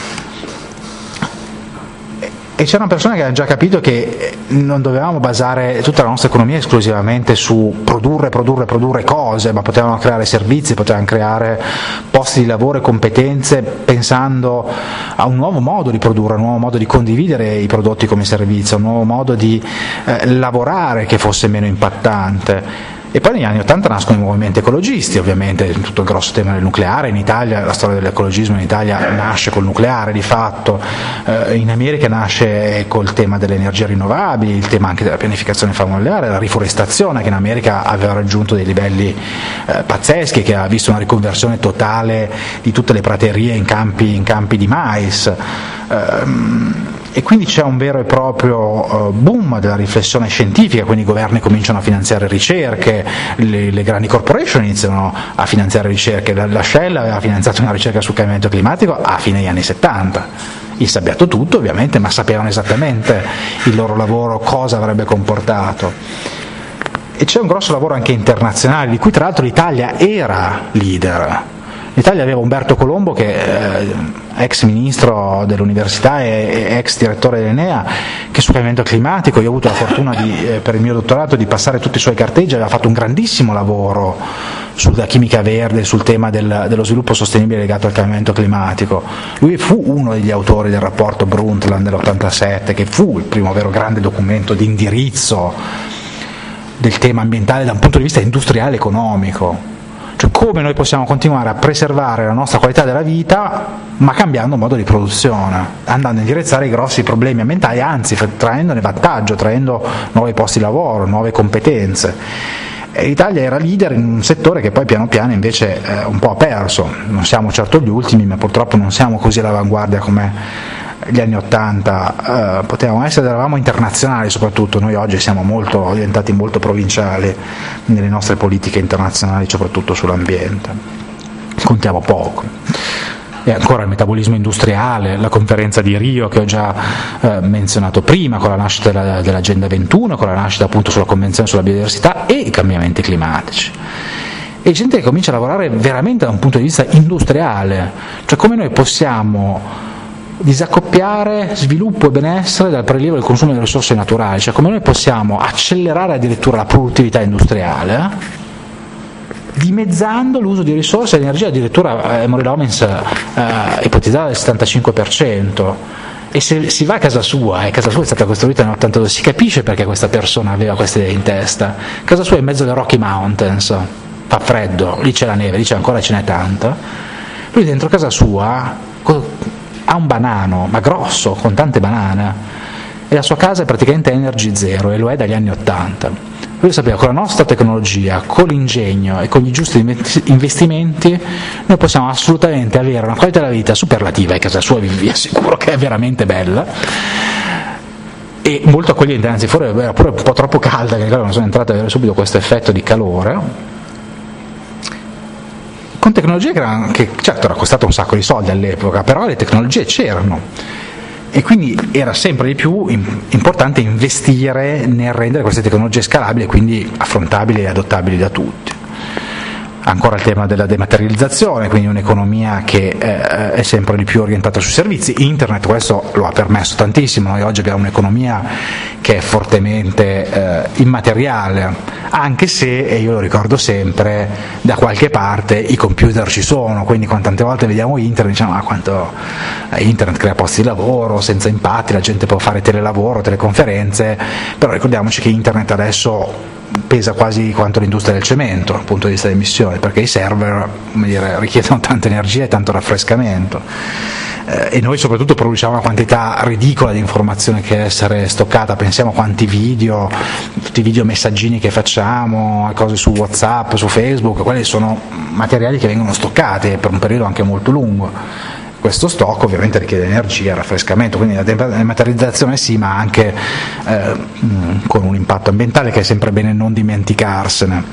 E c'erano persone che avevano già capito che non dovevamo basare tutta la nostra economia esclusivamente su produrre, produrre, produrre cose, ma potevano creare servizi, potevano creare posti di lavoro e competenze, pensando a un nuovo modo di produrre, a un nuovo modo di condividere i prodotti come servizio, a un nuovo modo di eh, lavorare che fosse meno impattante. E poi negli anni Ottanta nascono i movimenti ecologisti, ovviamente tutto il grosso tema del nucleare. In Italia, la storia dell'ecologismo in Italia nasce col nucleare di fatto, eh, in America nasce col tema delle energie rinnovabili, il tema anche della pianificazione familiare, la riforestazione, che in America aveva raggiunto dei livelli eh, pazzeschi, che ha visto una riconversione totale di tutte le praterie in campi, in campi di mais. Ehm, e quindi c'è un vero e proprio uh, boom della riflessione scientifica, quindi i governi cominciano a finanziare ricerche, le, le grandi corporation iniziano a finanziare ricerche, la, la Shell aveva finanziato una ricerca sul cambiamento climatico a fine degli anni settanta, il sabbiato tutto ovviamente, ma sapevano esattamente il loro lavoro cosa avrebbe comportato. E c'è un grosso lavoro anche internazionale, di cui tra l'altro l'Italia era leader. L'Italia aveva Umberto Colombo, che è ex ministro dell'università e ex direttore dell'Enea, che sul cambiamento climatico, io ho avuto la fortuna di, eh, per il mio dottorato di passare tutti i suoi carteggi, aveva fatto un grandissimo lavoro sulla chimica verde, sul tema del, dello sviluppo sostenibile legato al cambiamento climatico. Lui fu uno degli autori del rapporto Brundtland dell'ottantasette, che fu il primo vero grande documento di indirizzo del tema ambientale da un punto di vista industriale e economico. Cioè come noi possiamo continuare a preservare la nostra qualità della vita ma cambiando modo di produzione, andando a indirizzare i grossi problemi ambientali, anzi traendone vantaggio, traendo nuovi posti di lavoro, nuove competenze. E l'Italia era leader in un settore che poi piano piano invece eh, un po' ha perso. Non siamo certo gli ultimi, ma purtroppo non siamo così all'avanguardia come gli anni Ottanta eh, potevamo essere, eravamo internazionali soprattutto, noi oggi siamo molto, diventati molto provinciali nelle nostre politiche internazionali, soprattutto sull'ambiente, contiamo poco. E ancora il metabolismo industriale, la conferenza di Rio che ho già eh, menzionato prima, con la nascita della, dell'Agenda ventuno, con la nascita appunto sulla Convenzione sulla biodiversità e i cambiamenti climatici. E gente che comincia a lavorare veramente da un punto di vista industriale, cioè come noi possiamo disaccoppiare sviluppo e benessere dal prelievo e il consumo delle risorse naturali, cioè come noi possiamo accelerare addirittura la produttività industriale eh? dimezzando l'uso di risorse e di energia, addirittura eh, Murray Robbins eh, ipotizzava il settantacinque per cento. E se si va a casa sua, e casa sua è stata costruita nell'ottantadue, si capisce perché questa persona aveva queste idee in testa. Casa sua è in mezzo alle Rocky Mountains, fa freddo, lì c'è la neve, lì c'è ancora ce n'è tanta. Lui dentro casa sua ha un banano, ma grosso, con tante banane, e la sua casa è praticamente energy zero, e lo è dagli anni ottanta. Lui sapeva che con la nostra tecnologia, con l'ingegno e con gli giusti investimenti noi possiamo assolutamente avere una qualità della vita superlativa, e casa sua vi assicuro che è veramente bella e molto accogliente, anzi forse era pure un po' troppo calda, che non sono entrato ad avere subito questo effetto di calore, con tecnologie che, erano, che certo era costato un sacco di soldi all'epoca, però le tecnologie c'erano. E quindi era sempre di più importante investire nel rendere queste tecnologie scalabili e quindi affrontabili e adottabili da tutti. Ancora il tema della dematerializzazione, quindi un'economia che eh, è sempre di più orientata sui servizi. Internet questo lo ha permesso tantissimo, noi oggi abbiamo un'economia che è fortemente eh, immateriale, anche se, e io lo ricordo sempre, da qualche parte i computer ci sono, quindi quando tante volte vediamo internet diciamo ah quanto internet crea posti di lavoro senza impatti, la gente può fare telelavoro, teleconferenze, però ricordiamoci che internet adesso pesa quasi quanto l'industria del cemento dal punto di vista di emissioni, perché i server, come dire, richiedono tanta energia e tanto raffrescamento eh, e noi soprattutto produciamo una quantità ridicola di informazione che deve essere stoccata. Pensiamo a quanti video, tutti i video messaggini che facciamo, a cose su WhatsApp, su Facebook, quelli sono materiali che vengono stoccati per un periodo anche molto lungo. Questo stock ovviamente richiede energia, raffrescamento, quindi la dematerializzazione sì, ma anche eh, con un impatto ambientale che è sempre bene non dimenticarsene.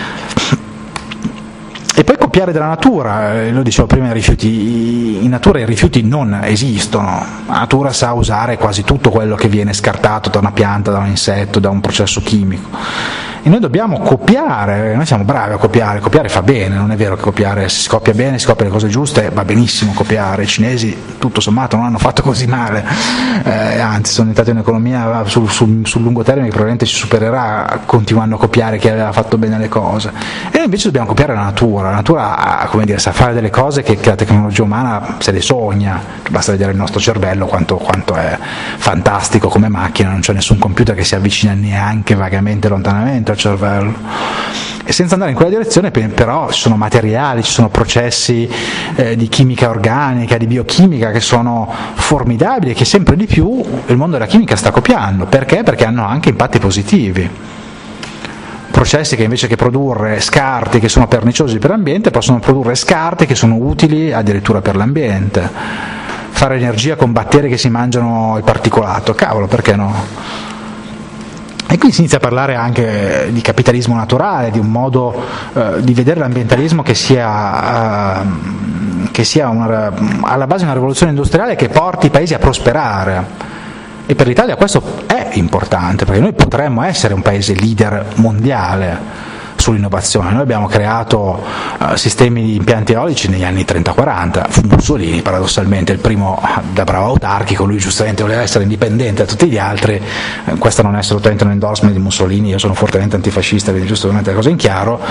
E poi copiare dalla natura, lo dicevo prima, i rifiuti, in natura i rifiuti non esistono, la natura sa usare quasi tutto quello che viene scartato da una pianta, da un insetto, da un processo chimico. E noi dobbiamo copiare, noi siamo bravi a copiare, copiare fa bene, non è vero che copiare, se si copia bene, si copia le cose giuste, va benissimo copiare, i cinesi tutto sommato non hanno fatto così male, eh, anzi sono diventati un'economia sul, sul, sul lungo termine che probabilmente ci supererà continuando a copiare chi aveva fatto bene le cose. E noi invece dobbiamo copiare la natura, la natura come dire, sa fare delle cose che, che la tecnologia umana se le sogna, basta vedere il nostro cervello quanto, quanto è fantastico come macchina, non c'è nessun computer che si avvicina neanche vagamente lontanamente al cervello. E senza andare in quella direzione però ci sono materiali, ci sono processi eh, di chimica organica, di biochimica che sono formidabili e che sempre di più il mondo della chimica sta copiando. Perché? Perché hanno anche impatti positivi. Processi che invece che produrre scarti che sono perniciosi per l'ambiente possono produrre scarti che sono utili addirittura per l'ambiente. fare energia con batteri che si mangiano il particolato, cavolo, perché no? E qui si inizia a parlare anche di capitalismo naturale, di un modo eh, di vedere l'ambientalismo che sia, eh, che sia una, alla base una rivoluzione industriale che porti i paesi a prosperare. E per l'Italia questo è importante, perché noi potremmo essere un paese leader mondiale sull'innovazione. Noi abbiamo creato uh, sistemi di impianti eolici negli anni trenta quaranta, fu Mussolini paradossalmente il primo, da bravo autarchico, lui giustamente voleva essere indipendente da tutti gli altri. Eh, questo non è assolutamente un endorsement di Mussolini, io sono fortemente antifascista, quindi giusto per mettere le cose in chiaro,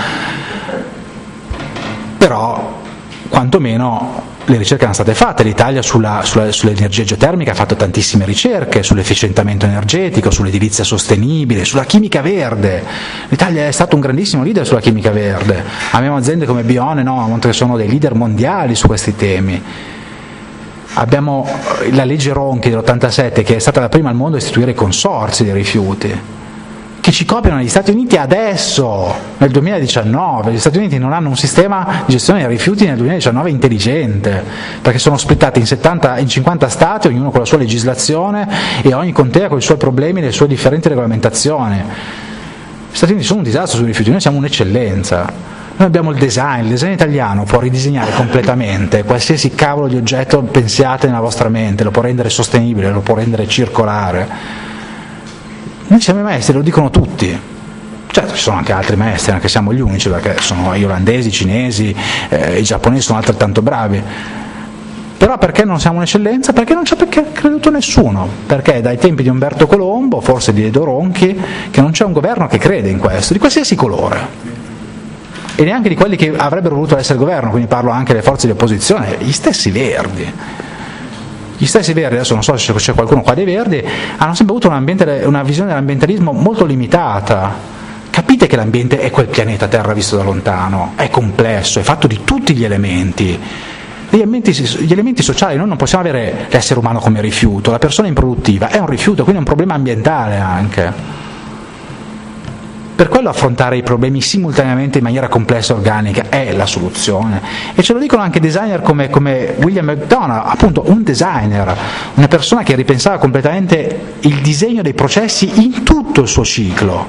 però quantomeno le ricerche erano state fatte. L'Italia sulla, sulla, sull'energia geotermica ha fatto tantissime ricerche, sull'efficientamento energetico, sull'edilizia sostenibile, sulla chimica verde. L'Italia è stato un grandissimo leader sulla chimica verde. Abbiamo aziende come Bione, no, che sono dei leader mondiali su questi temi. Abbiamo la legge Ronchi dell'ottantasette, che è stata la prima al mondo a istituire i consorzi dei rifiuti, che ci copiano negli Stati Uniti adesso, nel duemiladiciannove. Gli Stati Uniti non hanno un sistema di gestione dei rifiuti nel duemiladiciannove intelligente, perché sono splittati in, settanta, in cinquanta stati, ognuno con la sua legislazione, e ogni contea con i suoi problemi e le sue differenti regolamentazioni. Gli Stati Uniti sono un disastro sui rifiuti, noi siamo un'eccellenza. Noi abbiamo il design, il design italiano può ridisegnare completamente qualsiasi cavolo di oggetto pensiate nella vostra mente, lo può rendere sostenibile, lo può rendere circolare. Noi siamo i maestri, lo dicono tutti. Certo, ci sono anche altri maestri, anche siamo gli unici, perché sono gli olandesi, i cinesi, eh, i giapponesi sono altrettanto bravi. Però perché non siamo un'eccellenza? Perché non ci ha creduto nessuno. Perché dai tempi di Umberto Colombo, forse di Edo Ronchi, che non c'è un governo che crede in questo, di qualsiasi colore. E neanche di quelli che avrebbero voluto essere governo, quindi parlo anche delle forze di opposizione, gli stessi Verdi. Gli stessi Verdi, adesso non so se c'è qualcuno qua dei Verdi, hanno sempre avuto un una visione dell'ambientalismo molto limitata. Capite che l'ambiente è quel pianeta Terra visto da lontano, è complesso, è fatto di tutti gli elementi. Gli elementi, gli elementi sociali, noi non possiamo avere l'essere umano come rifiuto, la persona improduttiva è un rifiuto, quindi è un problema ambientale anche. Per quello affrontare i problemi simultaneamente in maniera complessa e organica è la soluzione. E ce lo dicono anche designer come, come William McDonald, appunto un designer, una persona che ripensava completamente il disegno dei processi in tutto il suo ciclo.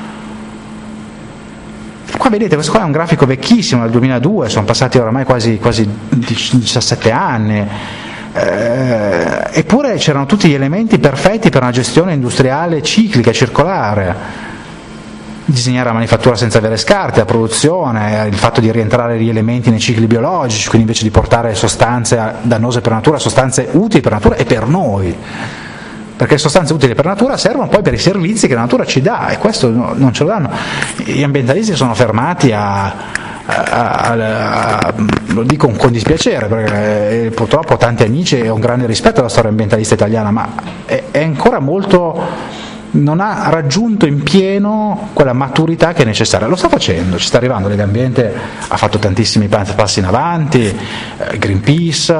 Qua vedete, questo qua è un grafico vecchissimo, del duemiladue, sono passati oramai quasi, quasi diciassette anni. Eh, eppure c'erano tutti gli elementi perfetti per una gestione industriale ciclica, circolare. Disegnare la manifattura senza avere scarti, la produzione, il fatto di rientrare gli elementi nei cicli biologici, quindi invece di portare sostanze dannose per natura, sostanze utili per natura e per noi, perché le sostanze utili per natura servono poi per i servizi che la natura ci dà, e questo non ce lo danno. Gli ambientalisti sono fermati a, a, a, a lo dico con dispiacere, perché purtroppo ho tanti amici e ho un grande rispetto alla storia ambientalista italiana, ma è, è ancora molto... non ha raggiunto in pieno quella maturità che è necessaria. Lo sta facendo, ci sta arrivando. Legambiente ha fatto tantissimi passi in avanti, eh, Greenpeace,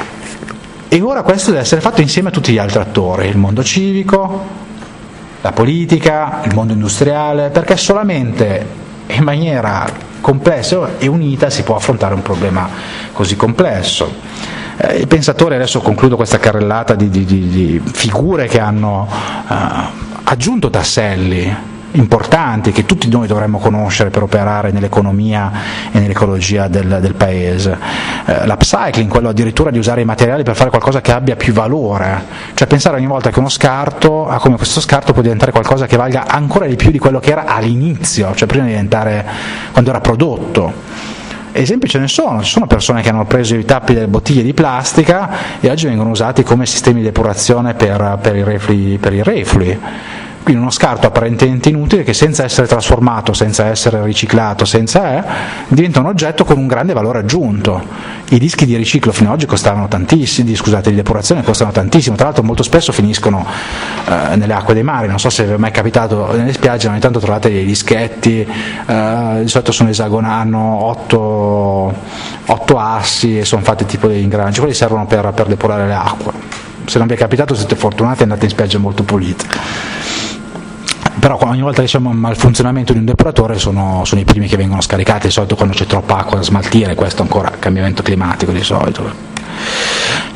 e ora questo deve essere fatto insieme a tutti gli altri attori, il mondo civico, la politica, il mondo industriale, perché solamente in maniera complessa e unita si può affrontare un problema così complesso. Eh, I pensatori, adesso concludo questa carrellata di, di, di, di figure che hanno eh, aggiunto tasselli importanti che tutti noi dovremmo conoscere per operare nell'economia e nell'ecologia del, del paese. Eh, l'upcycling, quello addirittura di usare i materiali per fare qualcosa che abbia più valore, cioè pensare ogni volta che uno scarto, a come questo scarto può diventare qualcosa che valga ancora di più di quello che era all'inizio, cioè prima di diventare, quando era prodotto. Esempi ce ne sono, ci sono persone che hanno preso i tappi delle bottiglie di plastica e oggi vengono usati come sistemi di depurazione per, per, i, reflui, per i reflui. Quindi uno scarto apparentemente inutile che senza essere trasformato, senza essere riciclato, senza eh, diventa un oggetto con un grande valore aggiunto. I dischi di riciclo fino ad oggi costavano tantissimo, scusate, di depurazione costano tantissimo, tra l'altro molto spesso finiscono eh, nelle acque dei mari, non so se vi è mai capitato nelle spiagge, ogni tanto trovate dei dischetti, eh, di solito sono esagonali, hanno otto, otto assi e sono fatti tipo degli ingranaggi, quelli servono per, per depurare le acque. Se non vi è capitato siete fortunati e andate in spiagge molto pulite. Però ogni volta che c'è un malfunzionamento di un depuratore sono, sono i primi che vengono scaricati, di solito quando c'è troppa acqua da smaltire, questo ancora cambiamento climatico di solito.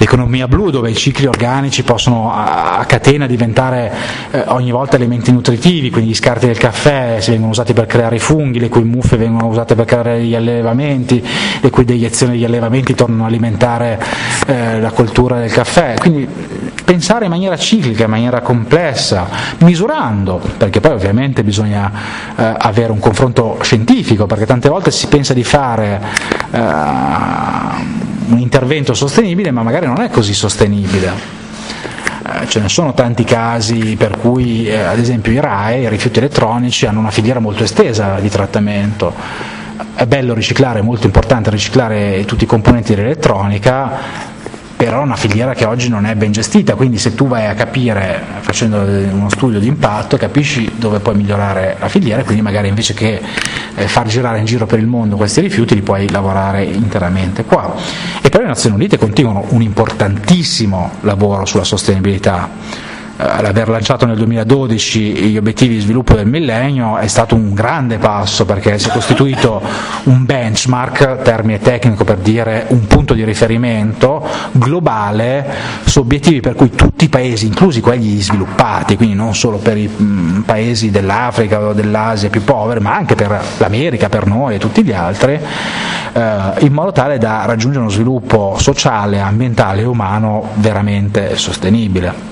l'economia blu, dove i cicli organici possono a, a catena diventare eh, ogni volta elementi nutritivi, quindi gli scarti del caffè si vengono usati per creare i funghi, le cui muffe vengono usate per creare gli allevamenti, le cui deiezioni degli allevamenti tornano a alimentare eh, la coltura del caffè. Quindi pensare in maniera ciclica, in maniera complessa, misurando, perché poi ovviamente bisogna eh, avere un confronto scientifico, perché tante volte si pensa di fare eh, un intervento sostenibile, ma magari non è così sostenibile. Eh, ce ne sono tanti casi per cui, eh, ad esempio, i R A E, i rifiuti elettronici, hanno una filiera molto estesa di trattamento. È bello riciclare, è molto importante riciclare tutti i componenti dell'elettronica, però è una filiera che oggi non è ben gestita, quindi se tu vai a capire, facendo uno studio di impatto, capisci dove puoi migliorare la filiera, e quindi magari invece che eh, far girare in giro per il mondo questi rifiuti li puoi lavorare interamente qua. E poi le Nazioni Unite continuano un importantissimo lavoro sulla sostenibilità. L'aver lanciato nel duemiladodici gli obiettivi di sviluppo del millennio è stato un grande passo, perché si è costituito un benchmark, termine tecnico per dire un punto di riferimento globale su obiettivi per cui tutti i paesi, inclusi quelli sviluppati, quindi non solo per i mh, paesi dell'Africa o dell'Asia più poveri, ma anche per l'America, per noi e tutti gli altri, eh, in modo tale da raggiungere uno sviluppo sociale, ambientale e umano veramente sostenibile.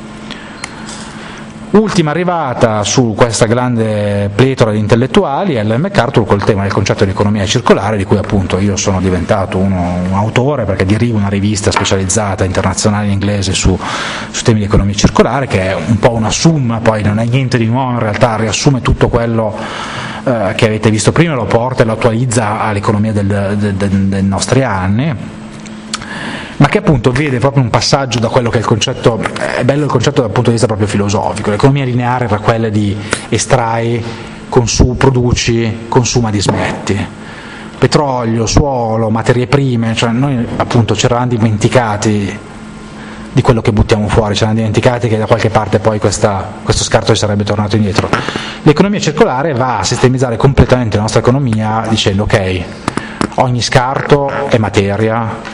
Ultima arrivata su questa grande pletora di intellettuali è Ellen MacArthur col tema del concetto di economia circolare, di cui appunto io sono diventato uno, un autore, perché dirigo una rivista specializzata internazionale in inglese su, su temi di economia circolare, che è un po' una summa, poi non è niente di nuovo in realtà, riassume tutto quello eh, che avete visto prima, lo porta e lo attualizza all'economia del, del, del, dei nostri anni, ma che appunto vede proprio un passaggio da quello che è il concetto, è bello il concetto dal punto di vista proprio filosofico. L'economia lineare era quella di estrai, consumi, produci, consuma, dismetti. Petrolio, suolo, materie prime, cioè noi appunto ci eravamo dimenticati di quello che buttiamo fuori, ci eravamo dimenticati che da qualche parte poi questa, questo scarto ci sarebbe tornato indietro. L'economia circolare va a sistemizzare completamente la nostra economia dicendo ok, ogni scarto è materia,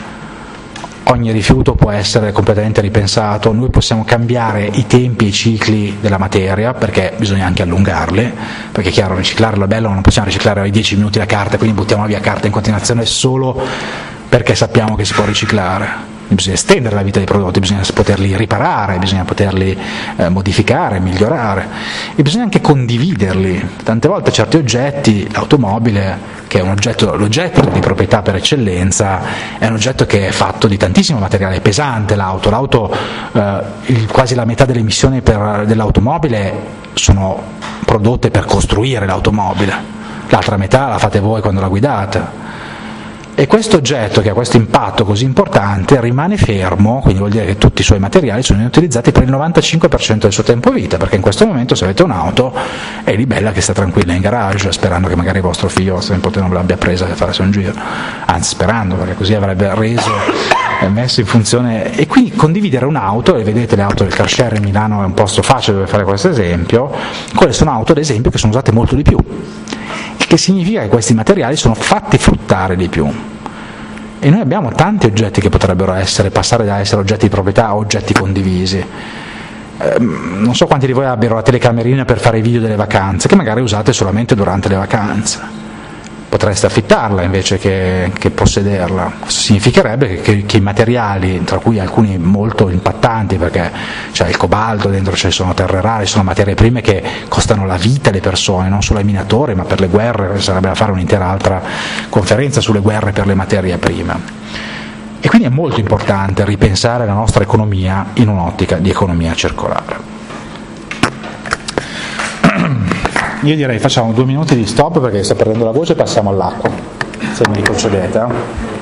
ogni rifiuto può essere completamente ripensato, noi possiamo cambiare i tempi e i cicli della materia, perché bisogna anche allungarli, perché è chiaro, riciclarlo è bello, ma non possiamo riciclare ogni dieci minuti la carta, quindi buttiamo via carta in continuazione solo perché sappiamo che si può riciclare. Bisogna estendere la vita dei prodotti, bisogna poterli riparare, bisogna poterli eh, modificare, migliorare, e bisogna anche condividerli. Tante volte certi oggetti, l'automobile, che è un oggetto, l'oggetto di proprietà per eccellenza, è un oggetto che è fatto di tantissimo materiale, è pesante l'auto, l'auto eh, il, quasi la metà delle emissioni per, dell'automobile sono prodotte per costruire l'automobile, l'altra metà la fate voi quando la guidate. E questo oggetto, che ha questo impatto così importante, rimane fermo, quindi vuol dire che tutti i suoi materiali sono utilizzati per il novantacinque per cento del suo tempo vita, perché in questo momento se avete un'auto è lì bella che sta tranquilla in garage, sperando che magari vostro figlio o vostro nipote non ve l'abbia presa per farsi un giro, anzi sperando, perché così avrebbe reso e messo in funzione. E quindi condividere un'auto, e vedete le auto del car share in Milano è un posto facile dove fare questo esempio, quelle sono auto ad esempio che sono usate molto di più, il che significa che questi materiali sono fatti fruttare di più. E noi abbiamo tanti oggetti che potrebbero essere, passare da essere oggetti di proprietà a oggetti condivisi. Eh, non so quanti di voi abbiano la telecamerina per fare i video delle vacanze, che magari usate solamente durante le vacanze. Potreste affittarla invece che, che possederla. Questo significherebbe che, che, che i materiali, tra cui alcuni molto impattanti, perché c'è il cobalto dentro, ci sono terre rare, ci sono materie prime che costano la vita alle persone, non solo ai minatori, ma per le guerre, sarebbe da fare un'intera altra conferenza sulle guerre per le materie prime. E quindi è molto importante ripensare la nostra economia in un'ottica di economia circolare. Io direi facciamo due minuti di stop perché sta perdendo la voce e passiamo all'acqua, se me li concedete.